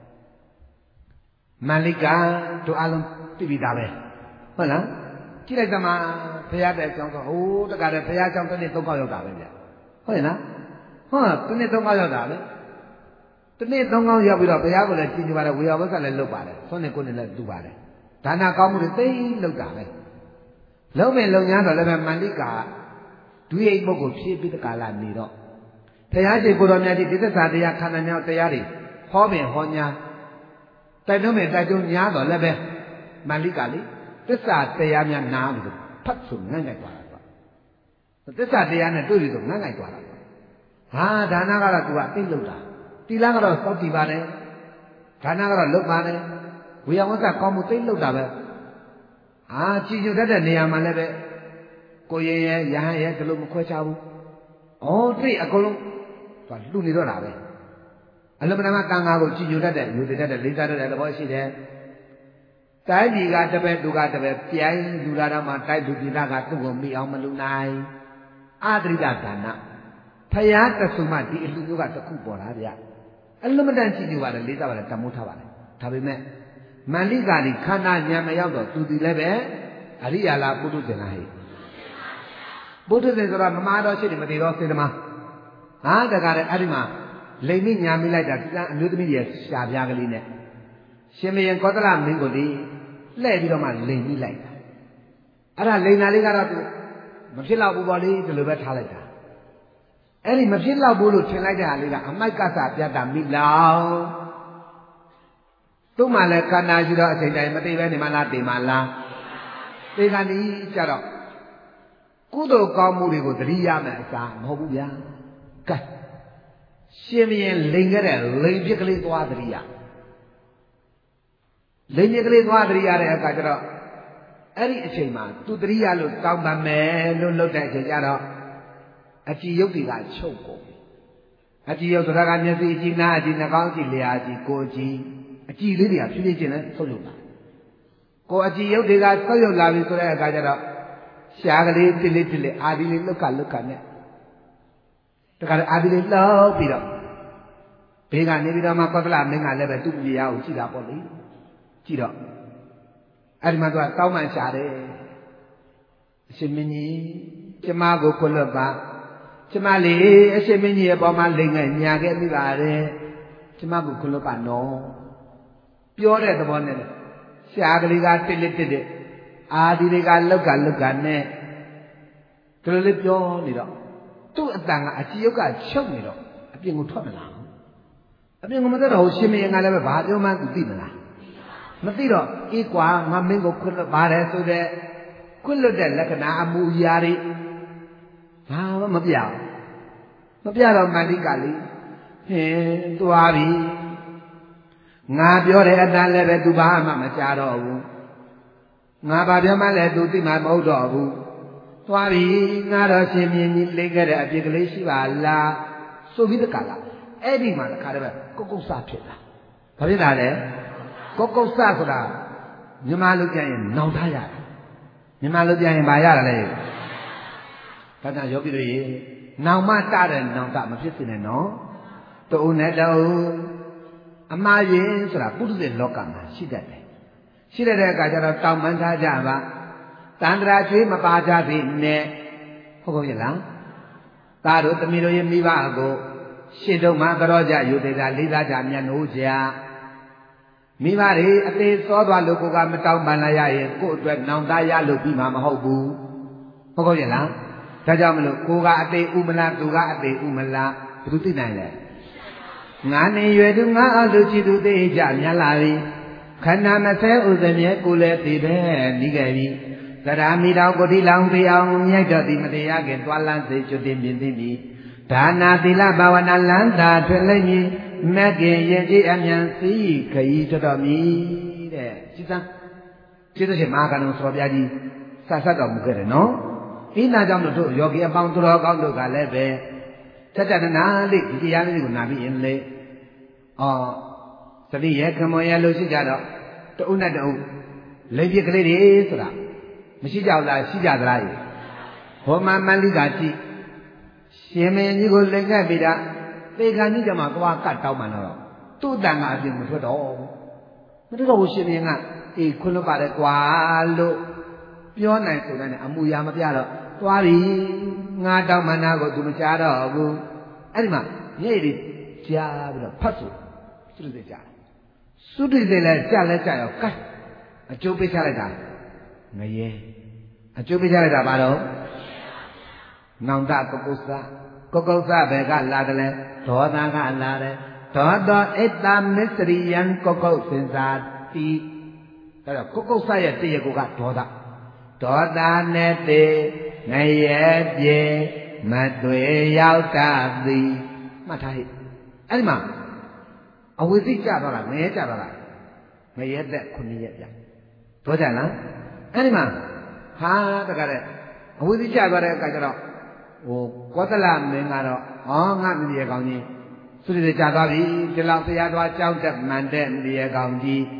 Speaker 1: မန္လိကာတို့အလုံးသိပြီသားပဲဟုတ်လားကြည့်လိုက်သမားဘုရားတဲ့အကြောင်းဆိုဟိုးတက္ကရာဘုရားအကြောင်းတစ်နေ့သုံးခေါက်ရောက်တာပဲဗျဟုတ်ရဲ့လားဟုတ်တစ်နေ့သုံးခေါက်ရောက်တာပဲတစ်နေ့သုံးခေါက်ရောက်ပြီးတော့ဘုရားကိုလည်းကြည်ညိုပါတယ်ဝေယဝဆလည်းလုပ်ပါတယ်ဆွမ်းနေကိုယ်နဲ့လည်းတူပါတယ်ဒါနကောင်းမှုတွေသိလုပ်တာပဲလုံးမဲ့လုံညာတော့လည်းပဲမန္လိကာဒွိအိတ်ပုဂ္ဂိုလ်ဖြစ်ပြီးတက္ကရာနေတော့ဘုရားရှင်ကိုယ်တော်မြတ်ကြီးဒီသစ္စာတရားခန္ဓာမြောက်တရားတွေဟောပင်ဟောညာတိုက်တွန်းမဲ့တိုက်တွန်းညာတော့လည်းပဲမန္လိကာလေသစ္စာတရားများနားလို့ဖတ်ဆိုငန့်ငိုက်သွားတာကွာသစ္စာတရားနဲ့တွေ့ပြီဆိုငန့်ငိုက်သွားတာကွာဟာဒါနကတော့ तू ကအသိလုပ်တာတိလကတော့စောက်တည်ပါတယ်ဒါနကတော့လုပ်ပါတယ်ဝေယဝဆကောင်းမှုသိလုပ်တာပဲအာကြည်ညိုတတ်တဲ့နေရာမှာလည်းပဲကိုရင်ရဲ့ယဟန်ရဲ့ဒီလိုမခွဲခြားဘူးဩတွေ့အကုန်လုံး तू လှူနေတော့တာပဲအလပနာကတန်ဃာကိုကြည်ညိုတတ်တဲ့ယူတတ်တဲ့လေးစားတတ်တဲ့သဘောရှိတယ်တိုင်းပြည်ကတပည့်သူကတပည့်ပြိုင်လူလာတော့မှတိုက်သူပြည်သားကသူ့ကိုမိအောင်မလူနိုင်အာတရိကဒါနဖယားတဆူမှဒီအလူမျိုးကတခုပေါ်လာဗျအလွန်မတန်ကြည့်နေပါလေလေးစားပါလေတမိုးထားပါလေဒါပေမဲ့မန္လိကာဒီခန္ဓာဉာဏ်မရောက်တော့သူဒီလည်းပဲအရိယာလားပုထုဇဉ်လားဟဲ့ပုထုဇဉ်ဆိုတာမမာတော့ရှိတယ်မသေးတော့စေတမဟာတကားတဲ့အဲ့ဒီမှာလိမ်မိညာမိလိုက်တာဒီကအမျိုးသမီးရဲ့ရှားပြားကလေးနဲ့ရှင်မယံကောသလမင်းကိုဒီလှည့်ပြီးတော့မှလိမ်မိလိုက်တာအဲ့ဒါလိမ်နာလေးကတော့သူမဖြစ်တော့ဘူးပေါ့လေဒီလိုပဲထားလိုက်တာအဲ့ဒီမဖြစ်တော့ဘူးလို့ထင်လိုက်တဲ့ဟာလေးကအမိုက်ကဆပြတ်တာမိလောင်သူ့မှာလည်းခန္ဓာရှိတော့အချိန်တိုင်းမသိပဲနေမလားသိမလားသိခါနီးကြတော့ကုသိုလ်ကောင်းမှုတွေကိုသတိရမယ်အစားမဟုတ်ဘူးဗျာကဲရှင်မင်းလိန်ခဲ့တဲ့လိန်ဖြစ်ကလေးသွားသတိရလိန်ဖြစ်ကလေးသွားသတိရတဲ့အခါကျတော့အဲ့ဒီအချိန်မှာသူသတိရလို့တောင်းပန်မယ်လို့လုပ်တဲ့အချိန်ကျတော့အကြည်ယုတ်တွေကချုပ်ကုန်ပြီအကြည်ယုတ်ဆိုတာကမျက်စိအကြည်နာအကြည်နှာခေါင်းအကြည်လျှာအကြည်ကိုယ်အကြည်အကြည်လေးတွေကဖြည်းဖြည်းချင်းလဲဆုပ်ယုတ်လာကိုယ်အကြည်ယုတ်တွေကဆုပ်ယုတ်လာပြီဆိုတဲ့အခါကျတော့ရှားကလေးတိလေးတိလေးအာဒီလေးလွတ်ကလွတ်ကနဲ့တခါအာဒီလေးလှောက်ပြီးတော့ဘေးကနေပြီးတော့မှကောသလမင်းကလည်းပဲသူ့ပြရာကိုကြည့်တာပေါ့လေကြည့်တော့အဲ့ဒီမှာသူကတောင်းပန်ရှာတယ်အရှင်မင်းကြီးကျမကိုခွလွတ်ပါကျမလေးအရှင်မင်းကြီးရဲ့ပေါ်မှာလိမ်ငယ်ညာခဲ့မိပါတယ်ကျမကိုခွလွတ်ပါနော်ပြောတဲ့သဘောနဲ့ရှားကလေးကတစ်လက်တစ်တဲ့အာဒီတွေကလောက်ကလောက်ကနဲ့ဒီလိုလေးပြောနေတော့သူ့အတန်ကအကြည်ယုတ်ကချုပ်နေတော့အပြင်ကိုထွက်မလာဘူးအပြင်ကမထွက်တော့ရှင်မင်းကလည်းပဲဘာပြောမှသူသိမလားမသိတော့အေးကွာငါမင်းကိုခွလွတ်ပါတယ်ဆိုတဲ့ခွလွတ်တဲ့လက္ခဏာအမူအရာတွေဘာမှမပြဘူးမပြတော့မန္တိကလေးဟင်းသွားပြီငါပြောတဲ့အတန်လည်းပဲသူဘာမှမကြားတော့ဘူးငါဘာပြောမှလည်းသူသိမှမဟုတ်တော့ဘူးသွားပြီငါတော့ရှင်မြင်းကြီးလိမ့်ခဲ့တဲ့အပြစ်ကလေးရှိပါလားဆိုပြီးတကလားအဲ့ဒီမှာတခါတည်းပဲကုတ်ကုတ်ဆဖြစ်လာဘာဖြစ်လာလဲကုတ်ကုတ်ဆဆိုတာမြန်မာလူပြန်ရင်နောင်တရတယ်မြန်မာလူပြန်ရင်ဘာရတာလဲဒါကြောင့်ယောဂီတို့ရေနောင်မတတဲ့နောင်တမဖြစ်စေနဲ့နော်တူနဲ့တူအမှားရင်ဆိုတာပုထုဇဉ်လောကမှာရှိတတ်တယ်ရှိတဲ့အခါကျတော့တောင်းပန်ထားကြပါတန္တရာကျွေးမပါကြသေးနဲ့ဟုတ်ကောရဲ့လားသားတို့သမီးတို့ရဲ့မိဘကိုရှင်းတော့မှတော်ကြယူသေးတာလေးစားကြမျက်နှိုးကြမိဘတွေအသေးစောသွားလို့ကိုကမတောင်းပန်လာရရင်ကို့အတွက်နောင်တရလို့ပြီးမှာမဟုတ်ဘူးဟုတ်ကောရဲ့လားဒါကြောင့်မလို့ကိုကအသေးဥမလားသူကအသေးဥမလားဘယ်သူသိနိုင်လဲငါနေရွယ်သူငါအောင်သူချီသူသိကြမြတ်လာပြီခန္ဓာမဆဲဥစမြဲကိုလည်းသိတယ်နီးခဲ့ပြီသရမီတော်ကိုတိလောင်ပြအောင်မြိုက်တော်သည်မတရားခင်တွာလန်းစေကျွတ်တင်ပြင်းသိပြီဒါနာသီလဘာဝနာလန်းသာထွင်လိုက်မည်မက်ကင်ရင်ကြည်အမြန်စီခရီးတော်မီတဲ့ကြည်စမ်းကျေးဇူးရှင်မဟာကဏ္ဍဆောပြကြီးဆက်ဆက်တော်မူခဲ့တယ်နော်ဤနာကြောင့်တို့ယောဂီအပေါင်းသူတော်ကောင်းတို့ကလည်းပဲစัจ jana လေးဒီတရားလေးကိုနာပြီးရင်လေအော်သတိရခမွန်ရလို့ရှိကြတော့တအုပ်နဲ့တအုပ်လိမ်ပြစ်ကလေးတွေဆိုတာမရှိကြဘူးလားရှိကြသလားဟောမမန္လိကကြည့်ရှင်မင်းကြီးကိုလိမ်ခဲ့ပြီးတာသေခါကြီးကြမှာသွားကတ်တောင်းမှတော့သူ့တန်ကအပြင်မထွက်တော့မထွက်တော့ဘူးရှင်မင်းကအေးခွလွတ်ပါတယ်ကွာလို့ပြောနိုင်ဆိုတဲ့အမူအရာမပြတော့သွားပြီငါတောင်းမှနာကိုသူမကြားတော့ဘူးအဲ့ဒီမှာညိတ်တွေကြားပြီးတော့ဖတ်ဆိုသူတွေကြားသုတိတွေလည်းကြားလဲကြားရောကဲအကျိုးပေးချလိုက်တာငရဲအကျိုးပေးချလိုက်တာဘာလို့နောင်တကုက္ကုသကုက္ကုသဘယ်ကလာတယ်လဲဒေါသကလာတယ်ဒေါသောဣတ္တမစ္စရိယံကုက္ကုစင်စာတိအဲ့တော့ကုက္ကုသရဲ့တရားကိုကဒေါသဒေါသနဲ့တေငရဲပြေမတွေ့ရောက်တသည်မှတ်ထားဟိအဲ့ဒီမှာအဝိသိကြတော့လားငရဲကြတော့လားငရဲသက်ခုနှစ်ရက်ပြဒေါကြလားအဲ့ဒီမှာဟာတကတဲ့အဝိသိကြသွားတဲ့အခါကျတော့ဟိုကောသလမင်းကတော့ဟောငါမင်းရဲ့ကောင်းကြီးသူတွေကြာသွားပြီဒီလောက်တရားသွားကြောက်တဲ့မှန်တဲ့မင်းရဲ့ကောင်းကြီး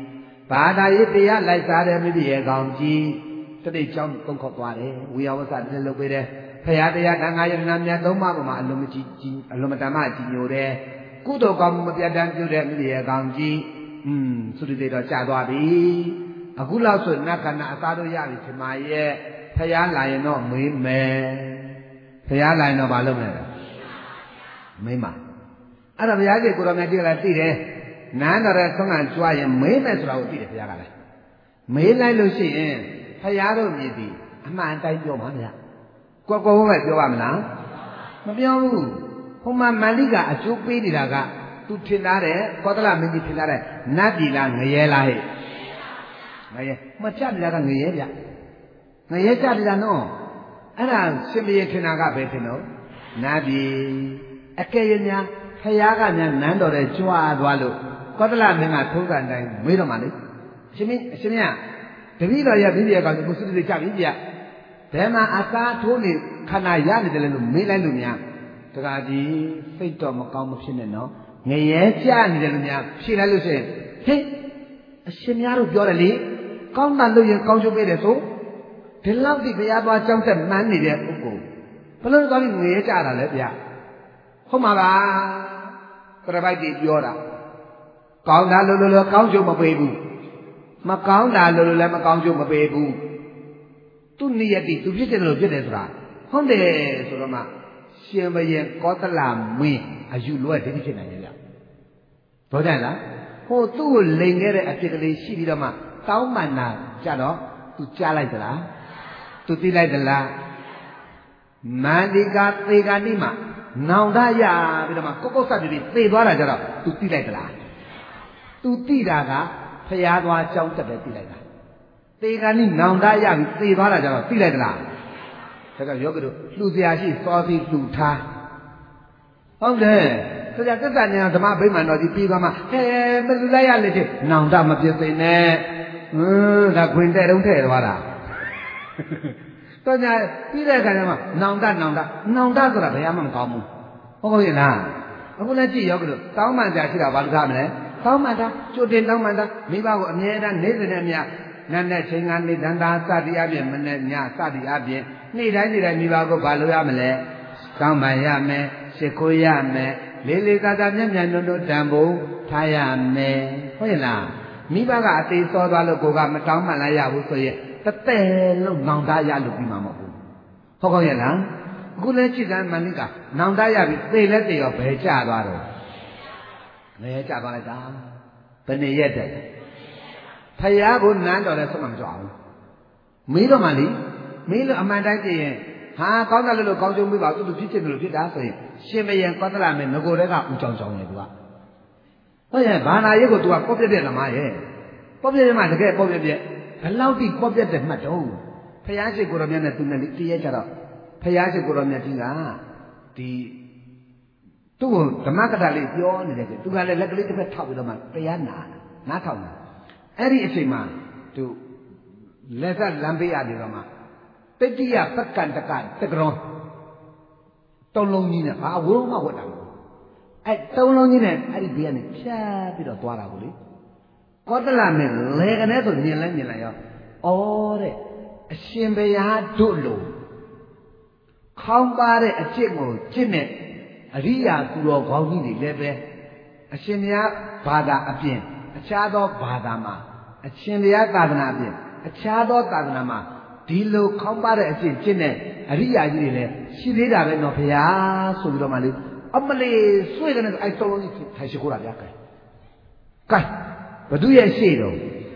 Speaker 1: ဘာသာရေးတရားလိုက်စားတဲ့မိမိရဲ့ကောင်ကြီးတတိချောင်းသုံးခေါက်သွားတယ်ဝိယဝဆတစ်လုပ်ပေးတယ်ဖရာတရားတန်ခါယရဏမြတ်သုံးပါးပေါ်မှာအလုံးမကြီးကြီးအလုံးမတမ်းမကြီးညိုတယ်ကုသိုလ်ကောင်းမှုမပြတ်တမ်းပြုတဲ့မိမိရဲ့ကောင်ကြီးอืมသုတိတေတော့ကြာသွားပြီအခုလောက်ဆိုနတ်ကနာအသားတို့ရပြီဒီမှာရဲ့ဖရာလာရင်တော့မေးမယ်ဖရာလာရင်တော့မလုပ်နဲ့မေးမှာအဲ့ဒါဘုရားကြီးကိုတော်မြတ်ကြီးကလည်းသိတယ်နန်းတော်ရဲ့ဆုံးခံကြွားရင်မေးမယ်ဆိုတာကိုသိတယ်ဘုရားကလည်းမေးလိုက်လို့ရှိရင်ဘုရားတို့မြည်သည်အမှန်တိုင်းပြောမှာဗျာကိုကိုဘယ်ပြောပါမလားမပြောဘူးဟိုမှာမန္လိကအကျိုးပေးနေတာကသူထင်သားတယ်ကောသလမင်းကြီးထင်သားတယ်နတ်ပြည်လားငရဲလားဟဲ့ငရဲမကြတယ်ကငရဲဗျငရဲကြတယ်နော်အဲ့ဒါရှင်ဘုရင်ထင်တာကပဲထင်တော့နတ်ပြည်အကယ်၍များဖယားကများနန်းတော်တဲ့ကြွားသွားလို့ကောသလမင်းကထုံးစံတိုင်းမေးတော့မှလေအရှင်မင်းအရှင်မင်းကတပည့်တော်ရပြည်ပြည်ကောင်ကိုစွတ်စွတ်ကြပြီဗျဘယ်မှာအသာထိုးနေခန္ဓာရနေတယ်လို့မေးလိုက်လို့များတခါကြီးစိတ်တော်မကောင်းမဖြစ်နဲ့နော်ငရဲကြနေတယ်လို့များဖြေလိုက်လို့ရှိရင်ဟေးအရှင်များတို့ပြောတယ်လေကောင်းတာလို့ရင်ကောင်းကျိုးပေးတယ်ဆိုဒီလောက်ဒီဘုရားသွားကြောင်းတက်မှန်းနေတဲ့ပုဂ္ဂိုလ်ဘယ်လိုသွားပြီးငရဲကြတာလဲဗျဟုတ်မှာပါပြပိုက်တွေပြောတာကောင်းတာလို့လို့ကောင်းကျိုးမပေးဘူးမကောင်းတာလို့လို့လည်းမကောင်းကျိုးမပေးဘူးသူနိယတိသူဖြစ်တယ်လို့ဖြစ်တယ်ဆိုတာဟုတ်တယ်ဆိုတော့မှရှင်ဘရင်ကောသလမင်းအယူလွဲဒီဖြစ်နိုင်ရဲ့ဗျဘောကြလားဟိုသူ့ကိုလိန်ခဲ့တဲ့အဖြစ်ကလေးရှိပြီးတော့မှတောင်းပန်တာကြတော့သူကြားလိုက်သလားသူသိလိုက်သလားမန္တိကာသေကာတိမှာနောင်တရပြီးတော့မှကုတ်ကုတ်ဆက်ပြီးသေသွားတာကြတော့သူသိလိုက်သလားသူသိတာကဖျားသွားကြောင်းတက်ပဲသိလိုက်တာသေကာနိနောင်တရပြီးသေသွားတာကြတော့သိလိုက်သလားဒါကယောဂတို့လှူစရာရှိစောစီလှူထားဟုတ်တယ်ဆိုကြသစ္စာဉာဏ်ဓမ္မဗိမာန်တော်ကြီးပြီးသွားမှဟဲမလူလိုက်ရလေတဲ့နောင်တမပြစ်သိနဲ့ဟင်းဒါခွင်တဲ့တုံးထဲသွားတာတော့ညာပြီးတဲ့အခါကျမှနောင်တနောင်တနောင်တဆိုတာဘယ်မှမကောင်းဘူးဟုတ်ကောရဲ့လားအခုလည်းကြည့်ရောကလို့တောင်းပန်ကြရှိတာဘာလို့ထားမလဲတောင်းပန်တာကြိုတင်တောင်းပန်တာမိဘကိုအမြဲတမ်းနေ့စဉ်နဲ့မြတ်နတ်နဲ့ချိန်ကနေတန်တာစသည်အပြင်မနဲ့ညစသည်အပြင်နေ့တိုင်းနေ့တိုင်းမိဘကိုဘာလို့ရမလဲတောင်းပန်ရမယ်ရှ िख ိုးရမယ်လေးလေးသာသာမျက်မျက်နှုတ်နှုတ်တန်ဖို့ထားရမယ်ဟုတ်ရဲ့လားမိဘကအသေးစောသွားလို့ကိုကမတောင်းပန်လိုက်ရဘူးဆိုရင်တသက်လုံးနောင်တရလို့ပြီးမှာမဟုတ်ဘူးဟုတ်ကောရဲ့လားအခုလဲကြည့်တဲ့မန္လိကနောင်တရပြီသေလဲသေရောဘယ်ကျသွားတော့ငရဲကျသွားလိုက်တာဘယ်နေရက်တဲ့ဖယားကိုနန်းတော်လဲဆုံးမကြွအောင်မေးတော့မှလေမေးလို့အမှန်တိုင်းကြည့်ရင်ဟာကောင်းတယ်လို့ကောင်းကျိုးမေးပါသူသူဖြစ်ချင်တယ်လို့ဖြစ်တာဆိုရင်ရှင်မယံကောသလမင်းငကိုတဲ့ကဦးကြောင်ကြောင်လေသူကဟုတ်ရဲ့ဘာနာရေးကိုသူကပေါ့ပြက်ပြက်လမားရဲ့ပေါ့ပြက်ပြက်မှတကယ်ပေါ့ပြက်ပြက်ဘယ်လောက်ထိပေါ့ပြက်တဲ့မှတ်တော့ဖယားရှိကိုတော်မြတ်နဲ့သူနဲ့တည်းရဲ့ကြတော့ဖယားရှိကိုတော်မြတ်ကြီးကဒီသူ့ကိုဓမ္မကထာလေးပြောနေတယ်သူကလည်းလက်ကလေးတစ်ဖက်ထောက်ပြီးတော့မှတရားနာနားထောင်တာအဲ့ဒီအချိန်မှာသူလက်ဆက်လမ်းပေးရတယ်တော့မှတတိယပက္ကန္တကတကရောတုံးလုံးကြီးနဲ့ဘာဝုန်းမဝတ်တာအဲ့တုံးလုံးကြီးနဲ့အဲ့ဒီဘေးကနေဖြတ်ပြီးတော့သွားတာကိုလေကောသလမင်းလေကနေဆိုမြင်လဲမြင်လိုက်ရောဩတဲ့အရှင်ဘုရားတို့လိုခေါင်းပါတဲ့အကျင့်ကိုကျင့်တဲ့အရိယာသူတော်ကောင်းကြီးတွေလည်းပဲအရှင်ဘုရားဘာသာအပြင်အခြားသောဘာသာမှာအရှင်ဘုရားသာသနာအပြင်အခြားသောသာသနာမှာဒီလိုခေါင်းပါတဲ့အကျင့်ကျင့်တဲ့အရိယာကြီးတွေလည်းရှိသေးတာပဲနော်ဘုရားဆိုပြီးတော့မှလေအမလေးဆွေးကနေအဲ့တုံးလုံးကြီးထိုင်ရှိခိုးတာဗျာကဲကဲဘသူရဲ့ရှေ့တော့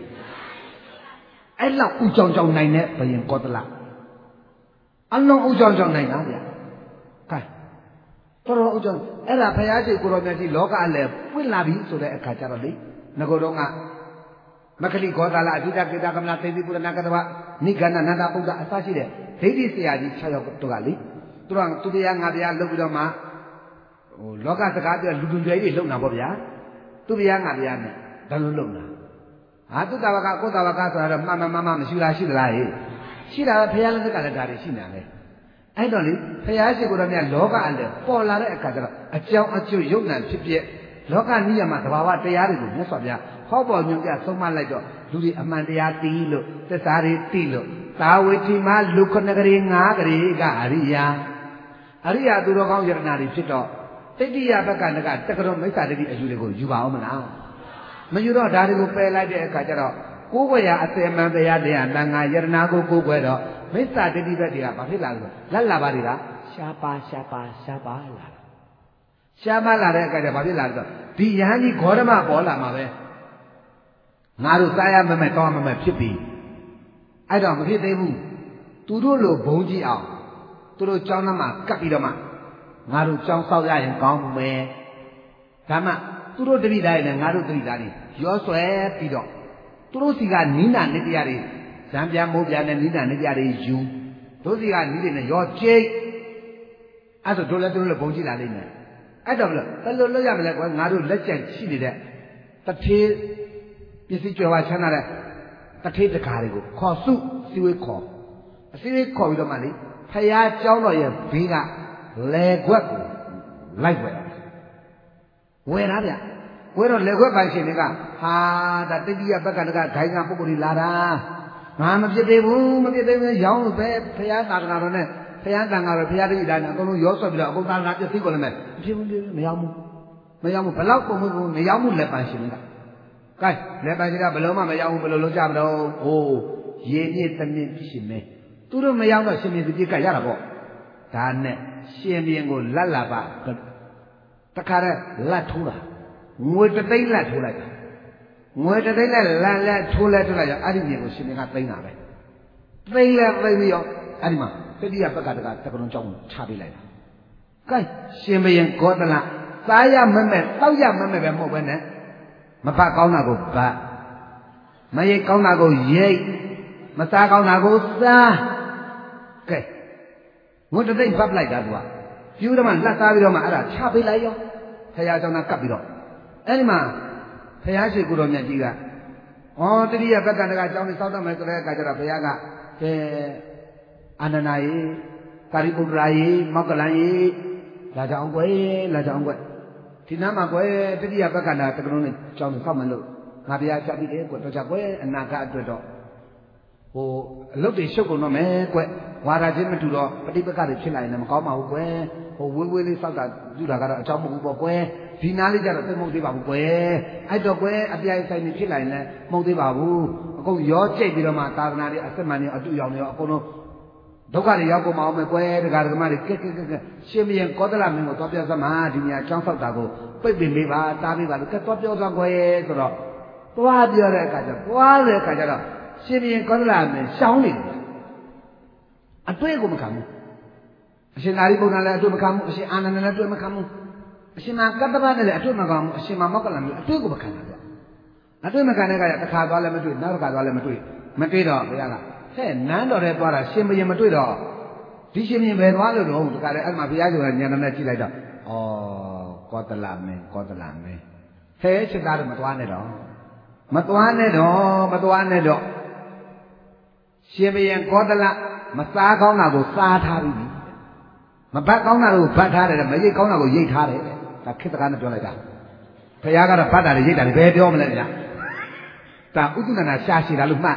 Speaker 1: အဲ့လောက်ဥကြောင်ကြောင်နိုင်တဲ့ဘယင်ကောသလအလုံးဥကြောင်ကြောင်နိုင်တာဗျာကဲတော်တော်ဥကြောင်အဲ့ဒါဘုရားရှိခိုးတော်မြတ်ကြီးလောကအလဲပွင့်လာပြီဆိုတဲ့အခါကျတော့လေငကိုတော့ကမခလိဂောသလအဓိတကေတကမလာသေတိပုရဏကတဝနိဂန္ဓနန္ဒပုဒ္ဒအစရှိတဲ့ဒိဋ္ဌိဆရာကြီး၆ယောက်တို့ကလေသူတို့ကသူတရားငါတရားလုပ်ပြီးတော့မှဟိုလောကစကားပြောလူလူတွေကြီးလုံတာပေါ့ဗျာသူတရားငါတရားနဲ့ဒါလိုလုံတာဟာသူတဝကကိုတဝကဆိုတော့မှန်မှန်မှန်မှန်မရှိလားရှိသလားဟဲ့ရှိတာပဲဘုရားလက်စကလည်းဒါတွေရှိနေတယ်အဲ့တော့လေဘုရားရှိခိုးတော်မြတ်လောကအလဲပေါ်လာတဲ့အခါကျတော့အကြောင်းအကျိုးယုံ nant ဖြစ်ဖြစ်ဓလောကနိယမသဘာဝတရားတွေကိုမြတ်စွာဘုရားဟောပေါ်ညွှန်ပြဆုံးမလိုက်တော့လူတွေအမှန်တရားသိလို့သစ္စာတွေသိလို့သာဝေတိမလူခဏကလေးငါးကလေးကအရိယာအရိယာသူတော်ကောင်းယတနာတွေဖြစ်တော့တိတ္တိယဘက်ကတကတက္ကရောမိစ္ဆာဒိဋ္ဌိအယူတွေကိုယူပါအောင်မလားမယူတော့ဒါတွေကိုပယ်လိုက်တဲ့အခါကျတော့ကိုယ်ွယ်ရာအစင်မှန်တရားတရားတန်ခါယတနာကိုကိုယ်ွယ်တော့မိစ္ဆာဒိဋ္ဌိဘက်တွေကဘာဖြစ်လာလို့လက်လာပါတွေလားရှားပါရှားပါရှားပါလာရှားပါလာတဲ့အခါကျဘာဖြစ်လာလဲဆိုဒီယဟန်ကြီးဂေါရမပေါ်လာမှာပဲငါတို့စားရမမဲ့တောင်းမမဲ့ဖြစ်ပြီအဲ့တော့မဖြစ်သေးဘူးသူတို့လိုဘုံကြည့်အောင်သူတို့ကြောင်းသားမှာကပ်ပြီးတော့မှငါတို့ကြောင်းဆောက်ရရင်ကောင်းမယ်ဒါမှသူတို့တတိသားရင်ငါတို့တတိသားတွေရောဆွဲပြီးတော့သူတို့စီကနိနာနိတရားတွေဇံပြန်မိုးပြန်နဲ့နိနာနိတရားတွေယူတို့စီကနိတွေနဲ့ရောကျိတ်အဲ့ဆိုတို့လည်းတို့လည်းဘုံကြည့်လာလိမ့်မယ်အဲ့တော့ဘယ်လိုလုပ်ရမလဲကွာငါတို့လက်ကျန်ရှိနေတဲ့တထေးပစ္စည်းကြွယ်ဝချမ်းသာတဲ့တထေးတကားတွေကိုခေါ်စုစီဝေးခေါ်အစီဝေးခေါ်ပြီးတော့မှလေဖရာเจ้าတော်ရဲ့ဘေးကလေခွက်ကိုလိုက်ဝယ်ဝယ်လားဗျဝယ်တော့လေခွက်ပိုင်ရှင်တွေကဟာဒါတတိယဘက်ကတကဂိုင်းကပုဂ္ဂိုလ်ကြီးလာတာငါမဖြစ်သေးဘူးမဖြစ်သေးဘူးရောင်းလို့ပဲဖရာသာသနာတော်နဲ့ဖရာတန်ဃာတော်ဖရာတိတိုင်းအကုန်လုံးရောဆွဲပြီးတော့အကုန်သာသနာပစ္စည်းကိုလည်းမဖြစ်ဘူးမရောင်းဘူးမရောင်းဘူးဘလောက်ပုံမှုမရောင်းဘူးလက်ပိုင်ရှင်တွေကကဲလက်ပိုင်ရှင်ကဘယ်လုံးမှမရောင်းဘူးဘယ်လိုလုပ်ကြမလို့ဟိုးရေမြင့်သမင်းဖြစ်ရှင်မဲသူတို့မရောက်တော့ရှင်မြင်းပြည့်ကရတာပေါ့ဒါနဲ့ရှင်မြင်းကိုလက်လာပါတခါတည်းလက်ထိုးတာငွေတသိန်းလက်ထိုးလိုက်တာငွေတသိန်းလက်လက်လက်ထိုးလက်ထိုးလိုက်ရအဲ့ဒီမြင်းကိုရှင်မြင်းကသိန်းတာပဲသိန်းလက်သိန်းပြီးရောအဲ့ဒီမှာတတိယဘက်ကတကတက္ကလုံးကြောင်းချပေးလိုက်တာကဲရှင်ဘရင်ဂေါတလစားရမမဲ့တောက်ရမမဲ့ပဲမဟုတ်ပဲနဲ့မဖတ်ကောင်းတာကိုဗတ်မရိတ်ကောင်းတာကိုရိတ်မစားကောင်းတာကိုစားကဲငွေတသိမ့်ဖတ်လိုက်တာသူကပြူးတော့မှလက်စားပြီးတော့မှအဲ့ဒါချပေးလိုက်ရောဖရာကြောင့်ကကပ်ပြီးတော့အဲ့ဒီမှာဖရာရှိခိုးတော်မြတ်ကြီးကဩတတိယဘက်ကတကကြောင်းနေစောက်တော့မယ်ဆိုတဲ့အခါကျတော့ဖရာကကဲအာနန္ဒာယေကာရိပုတ္တရာယေမောက္ကလံယေလာကြအောင်ကွယ်လာကြအောင်ကွယ်ဒီနားမှာကွယ်တတိယဘက်ကလာတကလုံးနဲ့ကြောင်းနေစောက်မလို့ငါဘုရားချက်ပြီးတယ်ကွယ်တော့ကြကွယ်အနာဂတ်အတွက်တော့ဟိုအလုတ်တွေရှုပ်ကုန်တော့မယ်ကွဝါဒချင်းမတူတော့ပဋိပက္ခတွေဖြစ်လာရင်လည်းမကောင်းပါဘူးကွယ်ဟိုဝေးဝေးလေးစောက်တာပြုတာကတော့အကြောင်းမဟုတ်ဘူးပေါ့ကွယ်ဒီနားလေးကြတော့သိမဟုတ်သေးပါဘူးကွယ်အဲ့တော့ကွယ်အပြိုင်ဆိုင်နေဖြစ်လာရင်လည်းမဟုတ်သေးပါဘူးအကုန်ရောကြိတ်ပြီးတော့မှသာသနာတွေအစစ်မှန်တွေအတူရောင်တွေရောအကုန်လုံးဒုက္ခတွေရောက်ကုန်မအောင်မယ်ကွယ်တရားဓမ္မတွေကဲကဲကဲရှင်ဘုရင်ကောသလမင်းကိုသွားပြောစမ်းမှာဒီညာကျောင်းဆောက်တာကိုပိတ်ပင်ပေးပါတားပေးပါလို့ကဲသွားပြောစမ်းကွယ်ဆိုတော့သွားပြောတဲ့အခါကျသွားတဲ့အခါကျတော့ရှင်ဘုရင်ကောသလမင်းရှောင်းနေတယ်အတွေ့ကိုမခံဘူးအရှင်သာရိပုတ္တရာလည်းအတွေ့မခံဘူးအရှင်အာနန္ဒာလည်းအတွေ့မခံဘူးအရှင်မကတ္တဗလည်းအတွေ့မခံဘူးအရှင်မမောက္ကလံလည်းအတွေ့ကိုမခံတာဗျအတွေ့မခံတဲ့အခါကျတစ်ခါသွားလည်းမတွေ့နောက်တစ်ခါသွားလည်းမတွေ့မတွေ့တော့ဘုရားကဟဲ့နန်းတော်ထဲသွားတာရှင်ဘုရင်မတွေ့တော့ဒီရှင်ဘုရင်ပဲသွားလို့တော့တခါလေအဲ့မှာဘုရားရှင်ကညံနဲ့ကြည့်လိုက်တော့ဩကောသလမင်းကောသလမင်းဟဲ့စစ်သားတို့မသွားနဲ့တော့မသွားနဲ့တော့မသွားနဲ့တော့ရှင်ဘုရင်ကောသလမစားကောင်းတာကိုစားထားပြီမဘတ်ကောင်းတာကိုဘတ်ထားတယ်မရိတ်ကောင်းတာကိုရိတ်ထားတယ်ဒါခေတ္တကနဲ့ပြောလိုက်တာဘုရားကတော့ဘတ်တာတွေရိတ်တာတွေဘယ်ပြောမလဲညာဒါဥဒ္ဒနာရှားရှိတာလို့မှတ်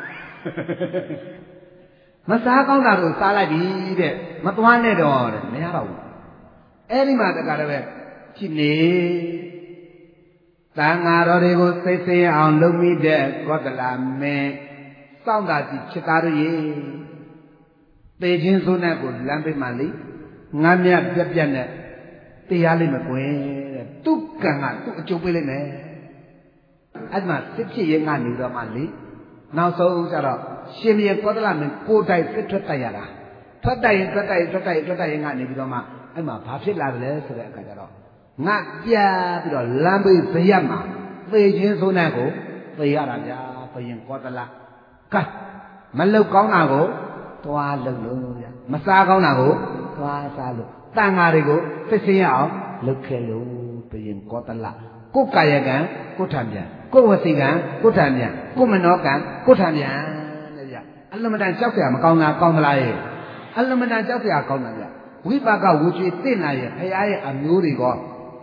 Speaker 1: မစားကောင်းတာကိုစားလိုက်ပြီတဲ့မသွားနဲ့တော့တဲ့မရတော့ဘူးအဲ့ဒီမှာတကားလည်းပဲကြည့်နေတန်ဃာတော်တွေကိုစိတ်ဆင်းအောင်လုပ်မိတဲ့ကောသလမင်းစောင့်တာကြည့်ချစ်သားတို့ရေသေခြင်းဆိုးနဲ့ကိုလမ်းပေးမှလေငါမြတ်ပြက်ပြက်နဲ့တရားလိမ့်မကွယ်တဲ့သူ့ကံကသူ့အကျိုးပေးလိုက်မယ်အဲ့ဒီမှာစစ်ဖြစ်ရင်ကနေတော့မှလေနောက်ဆုံးကျတော့ရှင်ဘုရင်ကောသလမင်းကိုယ်တိုင်စစ်ထွက်တိုက်ရတာထွက်တိုက်ရင်ထွက်တိုက်ရင်ထွက်တိုက်ရင်ထွက်တိုက်ရင်ကနေပြီးတော့မှအဲ့မှာဘာဖြစ်လာတယ်လဲဆိုတဲ့အခါကျတော့ငါပြပြီးတော့လမ်းပေးဇရက်မှာသေခြင်းဆိုးနဲ့ကိုသေရတာဗျာဘုရင်ကောသလကဲမလုတ်ကောင်းတာကိုသွားလုတ်လို့ဗျာမစားကောင်းတာကိုသွားစားလို့တန်ဃာတွေကိုသိစင်းရအောင်လုတ်ခဲ့လို့ဘုရင်ကောသလကိုယ်ကာယကံကိုယ်ထံပြန်ကိုယ်ဝစီကံကိုယ်ထံပြန်ကိုယ်မနောကံကိုယ်ထံပြန်တဲ့ဗျအလမတန်ကြောက်เสียမကောင်းတာကောင်းသလားရဲ့အလမတန်ကြောက်เสียကောင်းတာဗျဝိပါကဝူကျွေတင့်လာရဲ့ဖရာရဲ့အမျိုးတွေက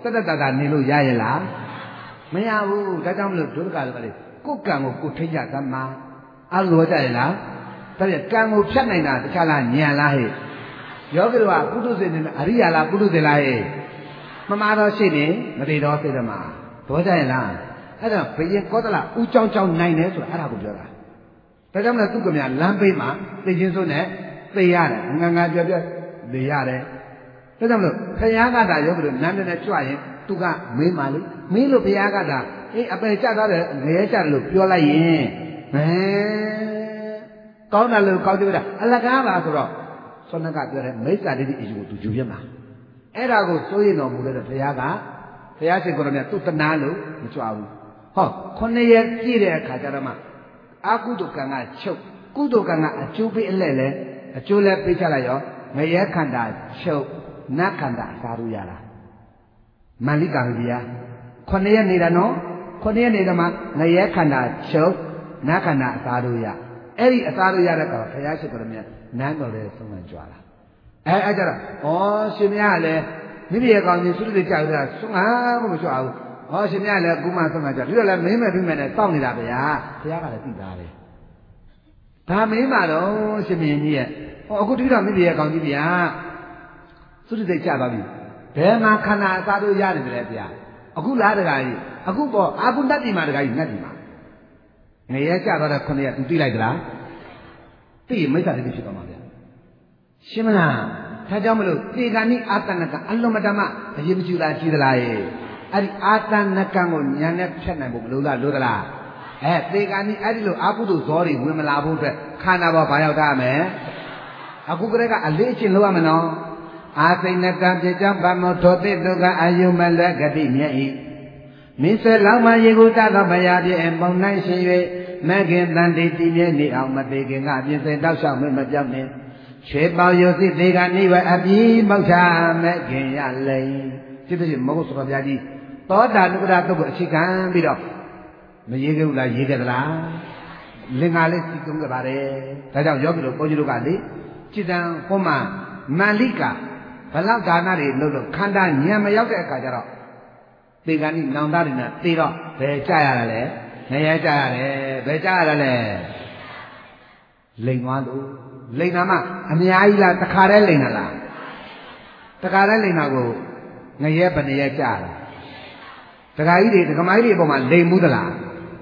Speaker 1: တက်တက်တာတာနေလို့ရရဲ့လားမရဘူးဒါကြောင့်မလို့ဒုက္ခလောကလေးကိုယ်ကံကိုကိုယ်ထိကြသမှာအဲ့လိုကြရဲ့လားဒါပြကံကိုဖြတ်နိုင်တာတခြားလားညံလားဟဲ့ယောဂီတို့ကပုထုဇဉ်နဲ့အရိယာလားပုထုဇဉ်လားဟဲ့မမာတော့ရှိနေမတည်တော့စိတ်ဓမ္မဘောကြရဲ့လားအဲ့ဒါဘယင်ကောသလဦးကြောင်းကြောင်းနိုင်တယ်ဆိုတာအဲ့ဒါကိုပြောတာဒါကြောင့်မလို့သူကမြလမ်းပေးမှာသိချင်းစွန်းနဲ့သိရတယ်ငငါပြောပြောသိရတယ်ဒါကြောင့်မလို့ဘုရားကတာယောဂီတို့နန်းတဲ့ကြွရင်သူကမေးမှလေမင်းလို့ဘုရားကတာအေးအပယ်ကျသွားတယ်ငရဲကျတယ်လို့ပြောလိုက်ရင်ဟဲကောင်းတယ်လို့ကောင်းတယ်ဗျာအလကားပါဆိုတော့ဆွမ်းကပြောတယ်မိစ္ဆာဒိဋ္ဌိအယူကိုသူယူပြမှာအဲ့ဒါကိုစိုးရင်တော်မူတဲ့ဘုရားကဘုရားရှင်ကိုယ်တော်မြတ်သူတနာလို့မကြွဘူးဟောခုနှစ်ရက်ပြည့်တဲ့အခါကျတော့မှအာကုသိုလ်ကံကချုပ်ကုသိုလ်ကံကအကျိုးပေးအလဲလဲအကျိုးလဲပေးချလိုက်ရောငရဲခန္ဓာချုပ်နတ်ခန္ဓာအစားလို့ရတာမန္လိကံကြီးဟာခုနှစ်ရက်နေတာနော်ခုနှစ်ရက်နေတော့မှငရဲခန္ဓာချုပ်နတ်ခန္ဓာအစားလို့ရအဲ့ဒီအစားလို့ရတဲ့ကောင်ဘုရားရှိခိုးတယ်မြတ်နန်းတော်လဲဆုံးမကြွားလာအဲအဲ့ကြတော့ဩရှင်မရလည်းမိမိရဲ့ကောင်ကြီးသုတ္တိကြောက်တာဆုံးဟာမကြွားဘူးဩရှင်မရလည်းကုမဆုံးမကြွားဒီတော့လည်းမင်းမဲ့ပြီးမဲ့နဲ့စောင့်နေတာဗျာဘုရားကလည်းသိသားတယ်ဒါမင်းမတော့ရှင်မင်းကြီးရဲ့ဟောအခုတိတော့မိမိရဲ့ကောင်ကြီးဗျာသုတ္တိကြသွားပြီဘယ်မှာခန္ဓာအစားလို့ရတယ်လဲဗျာအခုလားတကားကြီးအခုပေါ့အာကုတ္တိမှာတကားကြီးငတ်ဒီမှာငရဲကြသွားတဲ့ခုနှစ်ရက်သူသိလိုက်သလားသိရင်မိစ္ဆာဒိဋ္ဌိဖြစ်သွားမှာဗျာရှင်းမလားဒါကြောင့်မလို့သေဂာနိအာတဏကအလွန်မတမအရေးမကြီးလားကြီးသလားရဲ့အဲ့ဒီအာတဏကံကိုညာနဲ့ဖြတ်နိုင်ဖို့မလို့လားလို့သလားအဲသေဂာနိအဲ့ဒီလိုအာကုသိုလ်ဇောတွေဝင်မလာဖို့အတွက်ခန္ဓာပေါ်ဘာရောက်တာမယ်အခုကလေးကအလေးအကျင့်လုပ်ရမနော်အာသိဏကံပြကြောင့်ဗမောထောတိတုကအာယုမလဂတိမြတ်ဤမင်းဆက်လောက်မှရေကိုတသောဘယာပြည့်ပုံနိုင်ရှင်၍မဂင်တန်တိတည်မြဲနေအောင်မသေးခင်ကပြင်စင်တောက်လျှောက်မမပြောင်းနဲ့ချွေပေါယုစိသေကနေဝအပြီးမောက်ချမဂင်ရလိမ့်စိတ္တရှိမဟုတ်ဆိုတော့ဗျာကြီးသောတာနုပဒတုတ်ကိုအခြေခံပြီးတော့မရေးခဲ့ဘူးလားရေးခဲ့သလားလင်္ကာလေးစီကုံးခဲ့ပါတယ်ဒါကြောင့်ယောဂီတို့ဘုန်းကြီးတို့ကလေจิตတံဟောမှာမန္လိကာဘလောက်ဒါနတွေလုပ်လို့ခန္ဓာညံမရောက်တဲ့အခါကျတော့သေဂာနိနောင်သားတွေနဲ့သေတော့ဘယ်ကြရတာလဲငရဲကြရတယ်ဘယ်ကြရတာလဲလိန်သွားလို့လိန်နာမအများကြီးလားတခါတည်းလိန်နာလားတခါတည်းလိန်နာကိုငရဲဘယ်နှရဲကြရလဲတခါကြီးတွေတခမကြီးတွေအပေါ်မှာလိန်မှုသလား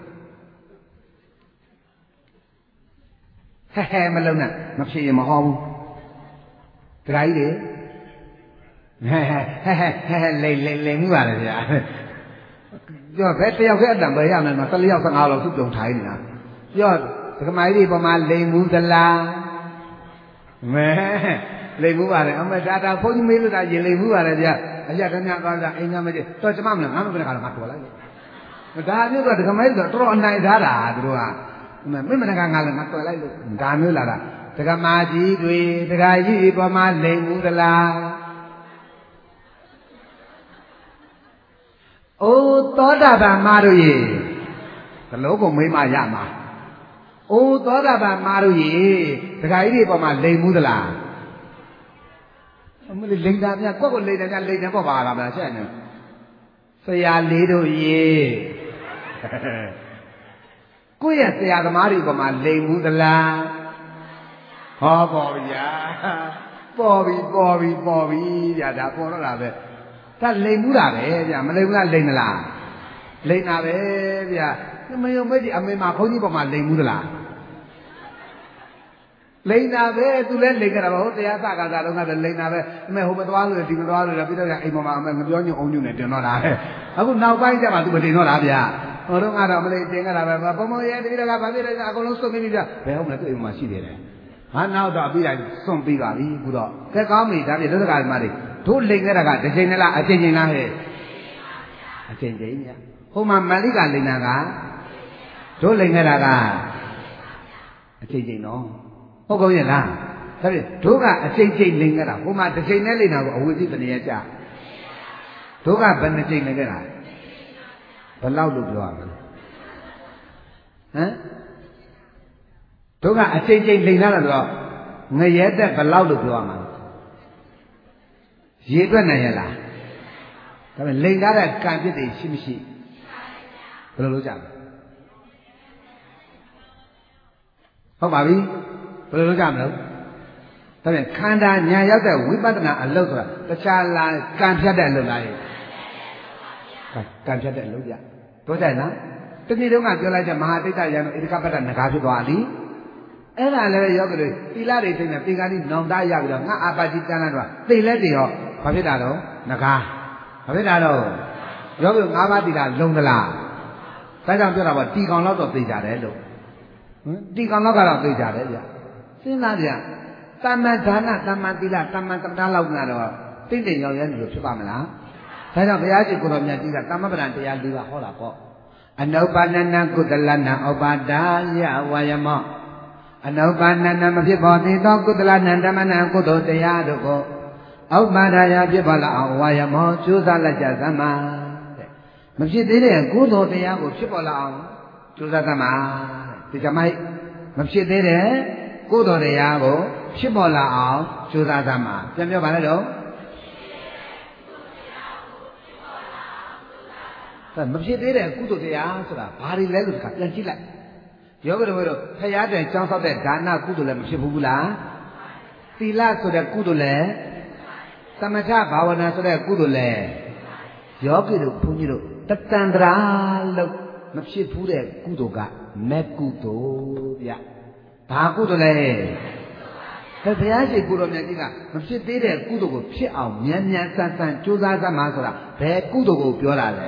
Speaker 1: ဟဲ့ဟဲ့မလုံးနဲ့မဖြစ်ရင်မဟောဘူးတခါကြီးတွေဟဲ့ဟဲ့ဟဲ့ဟဲ့လိန်လိန်လိန်မှုပါလေဗျာပြောဘယ်တယောက်ကအတန်ပဲရမယ်မှာ၁၄ယောက်၁၅လောက်သူ့ပြုံထိုင်းနေတာပြောဒကမာကြီးတွေပေါ်မှာလိန်မှုသလားမဲလိန်မှုပါတယ်အမေဒါတာဘုန်းကြီးမေးလို့ဒါရင်လိန်မှုပါတယ်ဗျာအရာတည်းများသွားတာအိမ်သားမကြီးတော့ကျမမလားငါမပြောတဲ့ခါတော့ငါတော်လိုက်ဒါမျိုးကဒကမာကြီးဆိုတော့တော်တော်အနိုင်သားတာသူတို့ကမင်းမနကငါလည်းငါတော်လိုက်လို့ဒါမျိုးလာတာဒကမာကြီးတွေဒကာကြီးပေါ်မှာလိန်မှုသလားအိုးသောတာပန်မာတို့ရေသလုံးကိုမိမရမှာအိုးသောတာပန်မာတို့ရေဒကာကြီးတွေပေါ်မှာလိန်မှုသလားအမလေးလိန်တာများကိုယ့်ကိုလိန်တယ်များလိန်တယ်ပေါ့ပါလားဗျာရှက်နေဆရာလေးတို့ရေကိုယ့်ရဲ့ဆရာသမားတွေပေါ်မှာလိန်မှုသလားဟောပေါ်ဗျာပေါ်ပြီပေါ်ပြီပေါ်ပြီဗျာဒါပေါ်တော့တာပဲဒါလိန်မှုတာပဲဗျာမလိန်ဘူးလားလိန်သလားလိန်တာပဲဗျာမယုံမဲ့ဒီအမေမှာဘုန်းကြီးပေါ်မှာလိန်မှုသလားလိန်တာပဲသူလည်းလိန်ကြတာပါဟိုတရားစကားစားတော့ကလည်းလိန်တာပဲအမေဟိုမသွားလို့ဒီမသွားလို့ပြီးတော့အိမ်ပေါ်မှာအမေငပြောညုံအောင်ညုံနဲ့တင်တော့တာပဲအခုနောက်ပိုင်းကျမှသူမတင်တော့တာဗျာဟိုတော့ကတော့မလိန်တင်ကြတာပဲပုံပုံရဲတတိယကဘာဖြစ်လဲအကုန်လုံးစွန့်ပြီးပြီဗျာဘယ်ဟုတ်မလဲသူ့အိမ်မှာရှိသေးတယ်ဟာနောက်တော့ပြီးတိုင်းစွန့်ပြီးပါပြီခုတော့ကဲကောင်းပြီဒါပြဒုက္ခကမတွေတို့လိန်ခဲ့တာကတစ်ချိန်လားအချိန်ချိန်လားဟဲ့အချိန်ချိန်ညဟိုမှာမန္လိကလိန်တာကတို့လိန်ခဲ့တာကအချိန်ချိန်နော်ဟုတ်ကောင်းရဲ့လားဒါဖြင့်တို့ကအချိန်ချိန်လိန်ခဲ့တာဟိုမှာတစ်ချိန်နဲ့လိန်တာကိုအဝိသိပနေရကြတို့ကဘယ်နှချိန်လိန်ခဲ့တာဘယ်လောက်လို့ပြောရမလဲဟမ်တို့ကအချိန်ချိန်လိန်လာတာဆိုတော့ငရဲတက်ဘယ်လောက်လို့ပြောရမှာရေတွက်နိုင်ရလားတဒါပေမဲ့လိန်ကားတဲ့ကံပြစ်တွေရှိမရှိဘယ်လိုလုပ်ကြလဲဟုတ်ပါပြီဘယ်လိုလုပ်ကြမလဲဒါပြန်ခန္ဓာညာရောက်တဲ့ဝိပဿနာအလုပ်ဆိုတာတခြားလားကံဖြတ်တဲ့အလုပ်လားကံဖြတ်တဲ့အလုပ်ကြတို့ကြလားတနေ့တုန်းကပြောလိုက်တဲ့မဟာတိတ်တရံတို့ဧကပတ္တနဂါဖြစ်သွားပြီအဲ့ဒါလည်းယောဂတွေသီလတွေသိနေပေကားကြီးနောင်တရပြီးတော့ငါအာပါတိတန်းလာတော့သိလက်တွေရောဘာဖြစ်တာတော့နဂါဘာဖြစ်တာတော့ယောဂငါးပါးသီလလုံသလားဒါကြောင့်ပြောတာပေါ့တီကောင်တော့တော့သိကြတယ်လို့ဟင်တီကောင်တော့ကတော့သိကြတယ်ဗျစဉ်းစားကြတမ္မဒါနတမ္မသီလတမ္မသမထလောက်နာတော့တိတ်တိမ်ရောက်ရဲလို့ဖြစ်ပါမလားဒါကြောင့်ဘုရားရှင်ကိုတော်မြတ်ကြီးကတမ္မပဒံတရား၄ပါးဟောတာပေါ့အနုပါဏနကုတလနာဥပါဒါယဝါယမောအနုပါဏနမဖြစ်ပေါ်သေးသောကုတလနာဓမ္မနာကုသိုလ်တရားတို့ကိုဥပါဒါယဖြစ်ပေါ်လာအောင်ဝါယမောကျိုးစားလက်ကြသမှာတဲ့မဖြစ်သေးတဲ့ကုသိုလ်တရားကိုဖြစ်ပေါ်လာအောင်ကျိုးစားသမှာဒီကြမိုက်မဖြစ်သေးတဲ့ကုသိုလ်တရားကိုဖြစ်ပေါ်လာအောင်ကျိုးစားသမှာပြန်ပြောပါလေတော့မဖြစ်သေးတဲ့ကုသိုလ်တရားဆိုတာဘာတွေလဲလို့ဒီကပြန်ကြည့်လိုက်ယောဂတော်တို့ဖရာတိုင်ကျောင်းဆောက်တဲ့ဒါနကုသိုလ်လည်းမဖြစ်ဘူးလားသီလဆိုတဲ့ကုသိုလ်လည်းသမထဘာဝနာဆိုတဲ့ကုသိုလ်လည်းယောဂီတို့ဘုန်းကြီးတို့တတန္တရာလို့မဖြစ်ဘူးတဲ့ကုသိုလ်ကမဲ့ကုသိုလ်ဗျဘာကုသိုလ်လဲဒါဘုရားရှိခိုးတော်မြတ်ကြီးကမဖြစ်သေးတဲ့ကုသိုလ်ကိုဖြစ်အောင်မြန်မြန်ဆန်းဆန်းကြိုးစားသမှာဆိုတာဘယ်ကုသိုလ်ကိုပြောတာလဲ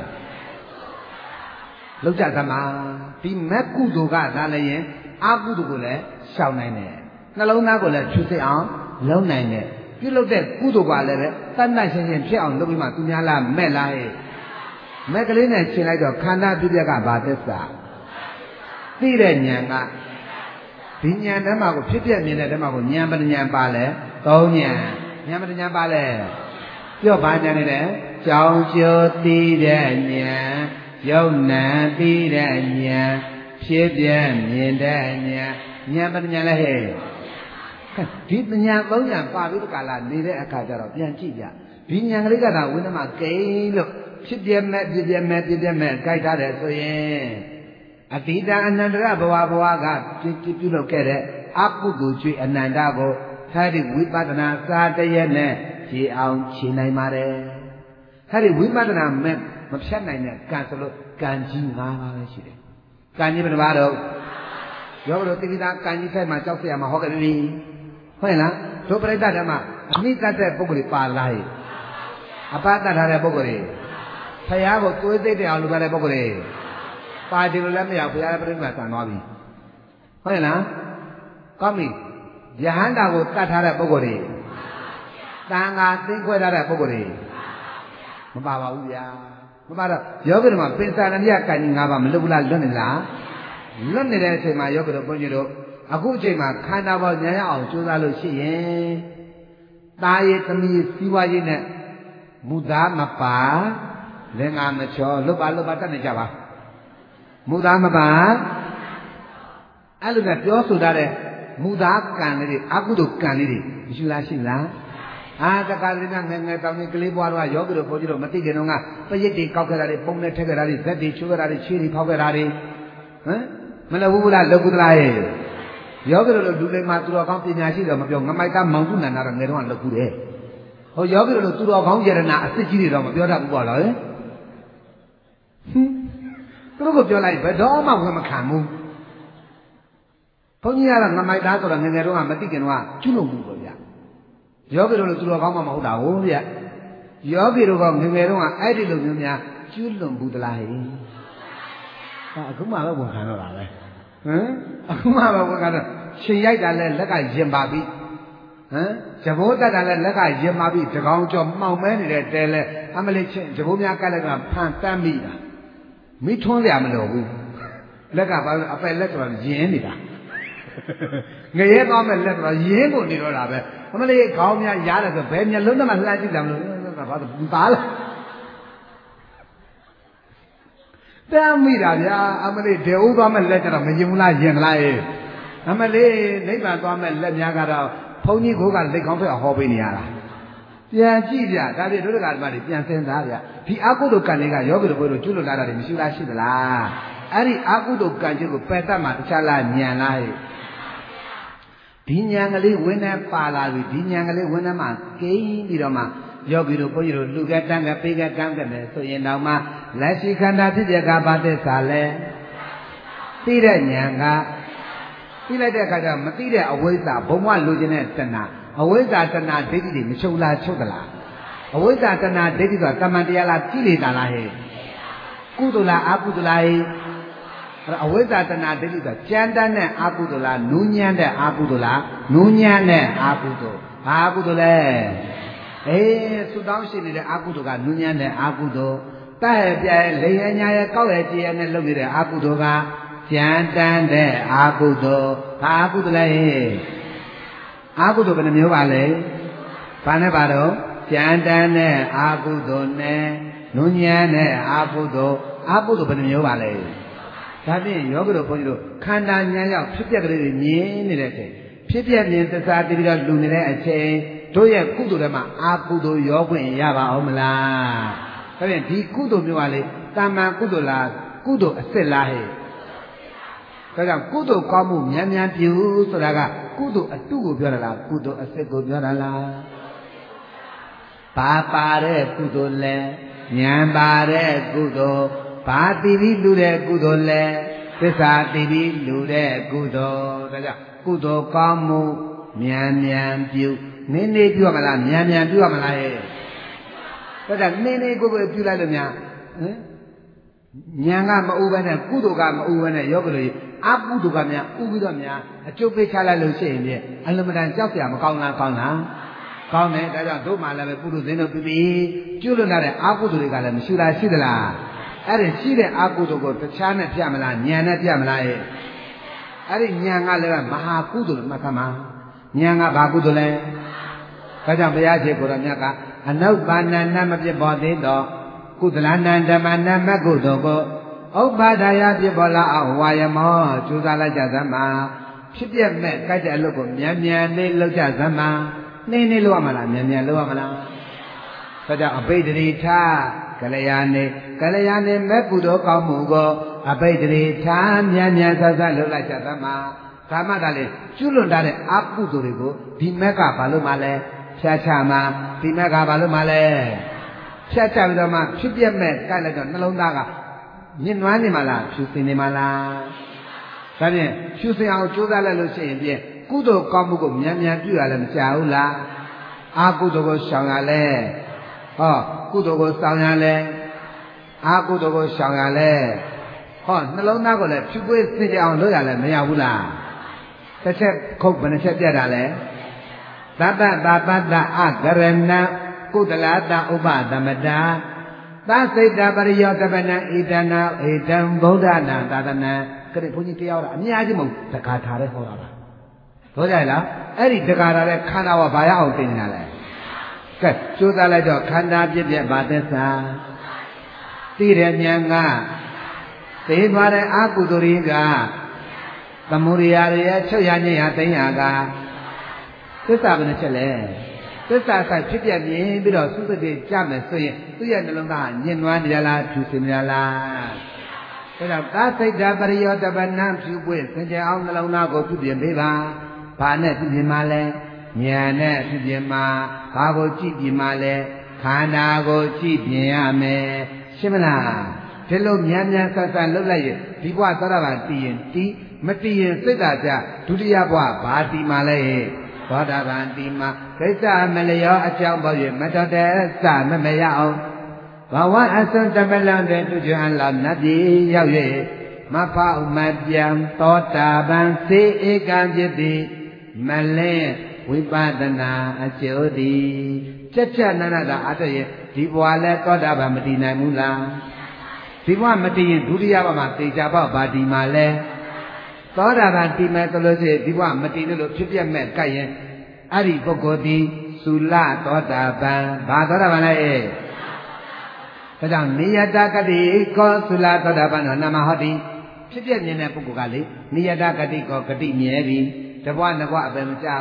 Speaker 1: လောက်ကြသမှာဒီမဲ့ကုသိုလ်ကဒါလည်းရင်အကုသိုလ်ကိုလည်းရှောင်နိုင်တယ်နှလုံးသားကိုလည်းဖြူစစ်အောင်လုံးနိုင်တယ်ပြုလုပ်တဲ့ကုသိုလ်ကလည်းပဲတတ်တတ်ရှင်းရှင်းဖြစ်အောင်လုပ်ပြီးမှသူများလားမဲ့လားဟဲ့မဲ့ကလေးနဲ့ရှင်းလိုက်တော့ခန္ဓာပြည့်ပြက်ကဘာသစ္စာသိတဲ့ဉာဏ်ကဒီဉာဏ်ဓမ္မကိုဖြစ်ပြမြင်တဲ့ဓမ္မကိုဉာဏ်ပညာပါလဲသုံးဉာဏ်ဉာဏ်ပညာပါလဲပြောပါဉာဏ်နေတယ်ကြောင်းကျိုးသိတဲ့ဉာဏ်ယုံနာသိတဲ့ဉာဏ်ဖြစ်ပြမြင်တဲ့ဉာဏ်ဉာဏ်ပညာလဲဟဲ့ဒီပညာသုံးဉာဏ်ပါပြီးတကလာနေတဲ့အခါကျတော့ပြန်ကြည့်ကြဒီဉာဏ်ကလေးကသာဝိနမကိန်းလို့ဖြစ်ပြမဲ့ဖြစ်ပြမဲ့ဖြစ်ပြမဲ့ကြိုက်ထားတယ်ဆိုရင်အတိတအနန္တရဘဝဘဝကပြုလုပ်ခဲ့တဲ့အကုသိုလ်ကျွေးအနန္တကိုထားဒီဝိပဿနာစာတရက်နဲ့ကြည်အောင်ခြေနိုင်ပါတယ်ထားဒီဝိပဿနာမဲ့မဖြတ်နိုင်တဲ့ကံဆိုလို့ကံကြီး၅ပါးပဲရှိတယ်ကံကြီးဘယ်နှပါးတော့ရောဘလို့တိပိသာကံကြီးဆိုင်မှာကြောက်เสียမှာဟောကြပြီဟုတ်ရဲ့လားတို့ပြိဿဓမ္မအမိတတ်တဲ့ပုဂ္ဂိုလ်ပါလားအပတတ်ထားတဲ့ပုဂ္ဂိုလ်ဖယားကိုသွေးသိတဲ့အောင်လုပ်တဲ့ပုဂ္ဂိုလ်ပါတယ်လို့လည်းမရဘုရားပြိဿမှာဆံသွားပြီဟုတ်ရဲ့လားကောင်းပြီယဟန္တာကိုတတ်ထားတဲ့ပုဂ္ဂိုလ်တွေတန်ခါသိခွဲထားတဲ့ပုဂ္ဂိုလ်တွေမပါပါဘူးဗျာမပါတော့ယောဂီတို့မှာပင်စာရဏိယကံကြီး၅ပါးမလွတ်ဘူးလားလွတ်နေလားလွတ်နေတဲ့အချိန်မှာယောဂီတို့ဘုန်းကြီးတို့အခုအချိန်မှာခန္ဓာပေါ်ဉာဏ်ရအောင်ကြိုးစားလို့ရှိရင်တာရည်သမီးစီးပွားရေးနဲ့မူသားမပါလင်္ကာမချောလွတ်ပါလွတ်ပါတတ်နေကြပါမူသားမပါအဲ့လိုကပြောဆိုထားတဲ့မူသားကံလေးတွေအကုသိုလ်ကံလေးတွေမရှိလားရှိလားအာတက္ကသငယ်ငယ်တောင်ကြီးကလေးပွားတော့ယောဂီတို့ဘုန်းကြီးတို့မသိခင်တော့ကပရိတ်တွေကောက်ခဲ့တာတွေပုံနဲ့ထက်ခဲ့တာတွေဇက်တွေချိုးခဲ့တာတွေခြေတွေဖောက်ခဲ့တာတွေဟမ်မလုပ်ဘူးလားလုပ်ဘူးလားရဲ့ယောဂီတို့လူတွေမှာသူတော်ကောင်းပညာရှိတော့မပြောငမိုက်သားမောင်စုနန္ဒတော့ငယ်တော့ကလုပ်ဘူးတဲ့ဟိုယောဂီတို့သူတော်ကောင်းယရနာအစ်စ်ကြီးတွေတော့မပြောတတ်ဘူးပေါ့လားဟင်သူတို့ကပြောလိုက်ဘယ်တော့မှဝင်မခံဘူးဘုန်းကြီးကတော့ငမိုက်သားဆိုတော့ငယ်ငယ်တော့ကမသိခင်တော့ကျွလို့ဘူးပေါ့ဗျာယောဂီတို့လည်းသူတော်ကောင်းမှမဟုတ်တာဟုတ်ဗျယောဂီတို့ကငငယ်တော့ကအဲ့ဒီလိုမျိုးများကျွလွန်ဘူးသလားဟဲ့ဟာအခုမှပဲဝန်ခံတော့တာပဲဟမ်အခုမှပဲဝန်ခံတော့ရှင်ရိုက်တာလဲလက်ကရင်ပါပြီဟမ်ဂျဘိုးတက်တာလဲလက်ကရင်ပါပြီတကောင်ကျော်မှောင်မဲနေတဲ့တဲလဲအမလေးချင်းဂျဘိုးများကလည်းကဖန်တမ်းမိတာမိထွန်းရမလို့ဘူးလက်ကဘာလို့အပယ်လက်ဆိုတော့ယင်းနေတာငရဲသွားမဲ့လက်ဆိုတော့ယင်းကိုနေတော့တာပဲအမလေးခေါင်းများရားတယ်ဆိုဘယ်မျက်လုံးနဲ့မှလှမ်းကြည့်တယ်မလို့ဘာလို့ပူသားလဲတမ်းမိတာဗျာအမလေးဒေဦးသွားမဲ့လက်ကျတော့မယင်ဘူးလားယင်လားအေးအမလေးနိဗ္ဗာန်သွားမဲ့လက်များကတော့ဘုန်းကြီးကိုကလက်ကောင်းထွက်ဟောပေးနေရတာပြန်ကြည့်ဗျဒါပြတို့ကဓမ္မတွေပြန်စင်သားဗျဒီအကုသိုလ်ကံတွေကယောဂီတို့ဘုရားကျွလွတ်လာတာတွေမရှိလားရှိသလားအဲ့ဒီအကုသိုလ်ကံခြင်းကိုပယ်တတ်မှတခြားလားညံလားဟဲ့ဒီညံကလေးဝင်းနဲ့ပါလာပြီဒီညံကလေးဝင်းနဲ့မှကိန်းပြီးတော့မှယောဂီတို့ဘုန်းကြီးတို့လူကတန်းကပေးကကမ်းကမယ်ဆိုရင်တော့မှလက်ရှိခန္ဓာဖြစ်တဲ့ကဘာသစ္စာလဲသိတဲ့ဉာဏ်ကသိလိုက်တဲ့အခါကျမသိတဲ့အဝိဇ္ဇာဘုံဘဝလိုချင်တဲ့တဏှာအဝိဇ္ဇာတဏှာဒိဋ္ဌိတွေမချုပ်လားချုပ်သလားအဝိဇ္ဇာတဏှာဒိဋ္ဌိဆိုတာတမန်တရားလားကြည့်နေတာလားဟဲ့ကုသိုလ်လားအကုသိုလ်လားဟဲ့အဝိဇ္ဇာတဏှာဒိဋ္ဌိဆိုတာကြမ်းတမ်းတဲ့အကုသိုလ်လားနူးညံ့တဲ့အကုသိုလ်လားနူးညံ့တဲ့အကုသိုလ်ဘာအကုသိုလ်လဲအေးသုတောင်းရှိနေတဲ့အကုသိုလ်ကနူးညံ့တဲ့အကုသိုလ်တဲ့ရဲ့ပြရဲ့လေရညာရဲ့ကောက်ရဲ့ကြည်ရဲ့နဲ့လုပ်နေတဲ့အကုသိုလ်ကကြမ်းတမ်းတဲ့အကုသိုလ်ဘာအကုသိုလ်လဲအကုသိုလ်ဘယ်နှမျိုးပါလဲဘာနဲ့ပါတော့ကြမ်းတမ်းတဲ့အကုသိုလ်နဲ့နူးညံ့တဲ့အကုသိုလ်အကုသိုလ်ဘယ်နှမျိုးပါလဲဒါဖြင့်ယောဂီတို့ဘုန်းကြီးတို့ခန္ဓာဉာဏ်ရောက်ဖြစ်ပျက်ကလေးတွေမြင်နေတဲ့အချိန်ဖြစ်ပျက်မြင်သစ္စာတည်ပြီးတော့လူနေတဲ့အချိန်တို့ရဲ့ကုသိုလ်တွေမှာအာကုသိုလ်ရောခွင့်ရပါအောင်မလားဒါဖြင့်ဒီကုသိုလ်မျိုးကလေတာမန်ကုသိုလ်လားကုသိုလ်အစစ်လားဟဲ့ဒါကြောင့်ကုသိုလ်ကောင်းမှုမြန်မြန်ပြုဆိုတာကကုသိုလ်အတုကိုပြောတာလားကုသိုလ်အစစ်ကိုပြောတာလားဘာပါတဲ့ကုသိုလ်လဲဉာဏ်ပါတဲ့ကုသိုလ်ဘာတိပြီးလူတဲ့ကုသိုလ်လဲသစ္စာတိပြီးလူတဲ့ကုသိုလ်ဒါကြောင့်ကုသိုလ်ကောင်းမှုမြန်မြန်ပြုနေနေပြုရမလားမြန်မြန်ပြုရမလားဟဲ့ဒါကြောင့်နေနေကိုယ်ကိုပြုလိုက်လို့များဟင်ဉာဏ်ကမဥဘဲနဲ့ကုသိုလ်ကမဥဘဲနဲ့ယောဂလူကြီးအကုသိုလ်ကများဥပြီးတော့များအကျုပ်ပေးချလိုက်လို့ရှိရင်ပြအလမတန်ကြောက်စရာမကောင်းလားကောင်းလားကောင်းတယ်ဒါကြောင့်တို့မှလည်းပဲပုရုဇင်းတို့ပြီးပြီးကျွလွတ်လာတဲ့အကုသိုလ်တွေကလည်းမရှိလားရှိသလားအဲ့ဒီရှိတဲ့အကုသိုလ်ကိုတခြားနဲ့ပြမလားဉာဏ်နဲ့ပြမလားရဲ့အဲ့ဒီဉာဏ်ကလည်းမဟာကုသိုလ်မှတ်သမှာဉာဏ်ကဘာကုသိုလ်လဲဒါကြောင့်ဘုရားရှင်ကိုယ်တော်မြတ်ကအနုပါဏနမပြပေါ်သေးတော့ကုသလနံဓမ္မနမကုသိုလ်ကိုဥပ္ပါဒာယပြပေါ်လာအောင်ဝါယမောကျူးစားလိုက်ကြသမှာဖြစ်ပြမဲ့ကြိုက်တဲ့အလုပ်ကိုမြန်မြန်လေးလုပ်ကြသမှာနှင်းနှင်းလုပ်ရမလားမြန်မြန်လုပ်ရမလားဒါကြောင့်အဘိဓရိထကလျာဏေကလျာဏေမဲ့ကုသိုလ်ကောင်းမှုကိုအဘိဓရိထမြန်မြန်ဆဆလုပ်လိုက်ကြသမှာဒါမှသာလေကျွလွန်ထားတဲ့အကုသိုလ်တွေကိုဒီမက်ကဘာလို့မှလဲဖြတ်ချမှာဒီမက်ကဘာလို့မှလဲဖြတ်ချပြီးတော့မှဖြစ်ပြမဲ့ကြိုက်လိုက်တော့နှလုံးသားကမြင့်နွမ်းနေမှာလားဖြူစင်နေမှာလားဒါဖြင့်ဖြူစင်အောင်ကြိုးစားလိုက်လို့ရှိရင်ပြည့်ကုသိုလ်ကောင်းမှုကိုမြန်မြန်ပြုရလဲမကြဘူးလားအာကုသိုလ်ကိုရှောင်ရလဲဟောကုသိုလ်ကိုစောင်ရလဲအာကုသိုလ်ကိုရှောင်ရလဲဟောနှလုံးသားကိုလည်းဖြူပွေးစင်ကြအောင်လုပ်ရလဲမရဘူးလားတစ်ချက်ခုတ်ဘယ်နှချက်ပြတ်တာလဲသတ္တသာပတ္တအကရဏကုသလတဥပသမတာသစိတ်တပရိယောတပနံဣတနာဣတံဗုဒ္ဓနာသာသနာကဲဘုန်းကြီးတရားတော်အများကြီးမဟုတ်တက္ကထာတဲ့ဟောတာပါဟုတ်ကြလားအဲ့ဒီတက္ကထာတဲ့ခန္ဓာကဘာရအောင်သိနေတာလဲကဲကြိုးစားလိုက်တော့ခန္ဓာပြည့်ပြည့်ဘာသစ္စာသိတဲ့ဉာဏ်ကသိသွားတဲ့အကုသိုလ်တွေကသမုဒိယတွေရဲ့ချုပ်ရညင်ရသိညာကသစ္စာဘယ်နှချက်လဲသစ္စာဆိုင်ဖြစ်ပြမြင်ပြီးတော့သုတတိကြမယ်ဆိုရင်သူ့ရဲ့နှလုံးသားညင်နွမ်းနေရလားဖြူစင်နေရလားဒါကြောင့်သာစိတ်ဓာပရိယောတပနံဖြူပွေစင်ကြအောင်နှလုံးသားကိုပြုပြင်ပေးပါဘာနဲ့ပြုပြင်မှလဲဉာဏ်နဲ့ပြုပြင်မှဘာကိုကြည့်ပြင်မှလဲခန္ဓာကိုကြည့်ပြင်ရမယ်ရှင်းမလားဒီလိုမြန်မြန်ဆဆလှုပ်လိုက်ရင်ဒီဘဝသရဘာတည်ရင်တည်မတည်ရင်စိတ်ဓာတ်ကြဒုတိယဘဝဘာတည်မှလဲသောတာပန်တိမကိစ္စမလျောအကြောင်းပေါ့၍မတော်တဲ့စမမရအောင်ဘဝအစွန်းတမလန်တဲ့သူကျွမ်းလာနတ်ပြည်ရောက်၍မဖောက်မပြန်သောတာပန်စေဧကံဖြစ်သည်မလင်းဝိပဿနာအကျိုးသည်ချက်ချက်နန္ဒတာအတရဲ့ဒီဘဝလဲသောတာပန်မတည်နိုင်ဘူးလားဒီဘဝမတည်ရင်ဒုတိယဘဝမှာတေချာပေါ့ဗာဒီမှာလဲသောတာပန်တည်မဲ့ဆိုလို့ရှိရင်ဒီဘဝမတည်လို့ဖြစ်ပြမဲ့ကြိုက်ရင်အဲ့ဒီပုဂ္ဂိုလ်ဒီသုလသောတာပန်ဘာသောတာပန်လဲဒါကြောင့်နိယတကတိကောသုလသောတာပန်တော်နာမဟောတိဖြစ်ပြမြင်တဲ့ပုဂ္ဂိုလ်ကလေနိယတကတိကောဂတိမြဲပြီတဘွားနှစ်ဘွားအပယ်မကြဘူး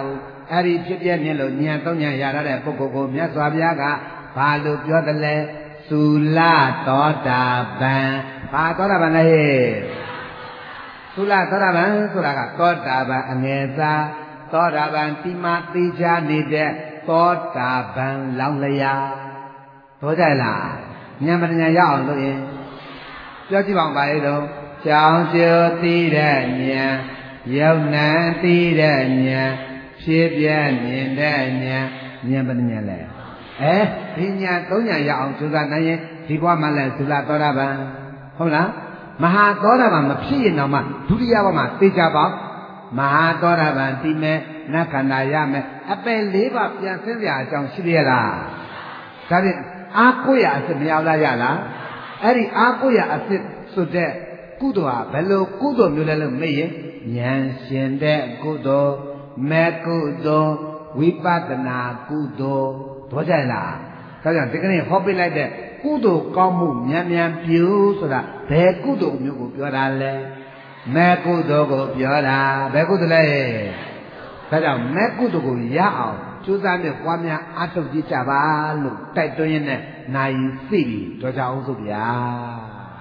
Speaker 1: အဲ့ဒီဖြစ်ပြနေလို့ဉာဏ်သုံးဉာဏ်ရတဲ့ပုဂ္ဂိုလ်ကိုမြတ်စွာဘုရားကဘာလို့ပြောတယ်လဲသုလသောတာပန်ဘာသောတာပန်လဲသုလသောတာပန်ဆိုတာကသောတာပန်အငယ်စားသောတာပန်တိမတိချာနေတဲ့သောတာပန်လောင်လျာသောကြလားဉာဏ်ပညာရအောင်လို့ရင်ပြောကြည့်ပါဦးပါလေတော့ကြောင်းကျိုးသိတဲ့ဉာဏ်ယုံနာသိတဲ့ဉာဏ်ဖြစ်ပြမြင်တဲ့ဉာဏ်ဉာဏ်ပညာလဲအဲဒီညာသုံးညာရအောင်ကြိုးစားနိုင်ရင်ဒီဘဝမှာလဲသုလသောတာပန်ဟုတ်လားမဟာသောတာပန်မဖြစ်ရင်တော့မှဒုတိယဘဝမှာသိကြပါမဟာသောတာပန်ဒီမဲ့နတ်ခန္ဓာရမယ်အပယ်လေးပါးပြန်ဆင်းစရာအကြောင်းရှိရလားဒါဖြင့်အာကိုရအစ်မရောက်လာရလားအဲ့ဒီအာကိုရအစ်ဆိုတဲ့ကုသိုလ်ဟာဘယ်လိုကုသိုလ်မျိုးလဲလို့မေးရင်ဉာဏ်ရှင်တဲ့ကုသိုလ်မေကုသိုလ်ဝိပဿနာကုသိုလ်တော့ကြလားဒါကြောင့်ဒီကနေ့ဟောပြလိုက်တဲ့ကုသိုလ်ကောင်းမှုမြန်မြန်ပြုဆိုတာဘယ်ကုသိုလ်မျိုးကိုပြောတာလဲမေကုသိုလ်ကိုပြောတာဘယ်ကုသိုလ်လဲဒါကြောင့်မေကုသိုလ်ကိုရအောင်ကျိုးစားနဲ့ပွားများအားထုတ်ကြကြပါလို့တိုက်တွန်းရင်းနဲ့နိုင်စီပြီတော့ကြအောင်စို့ဗျာ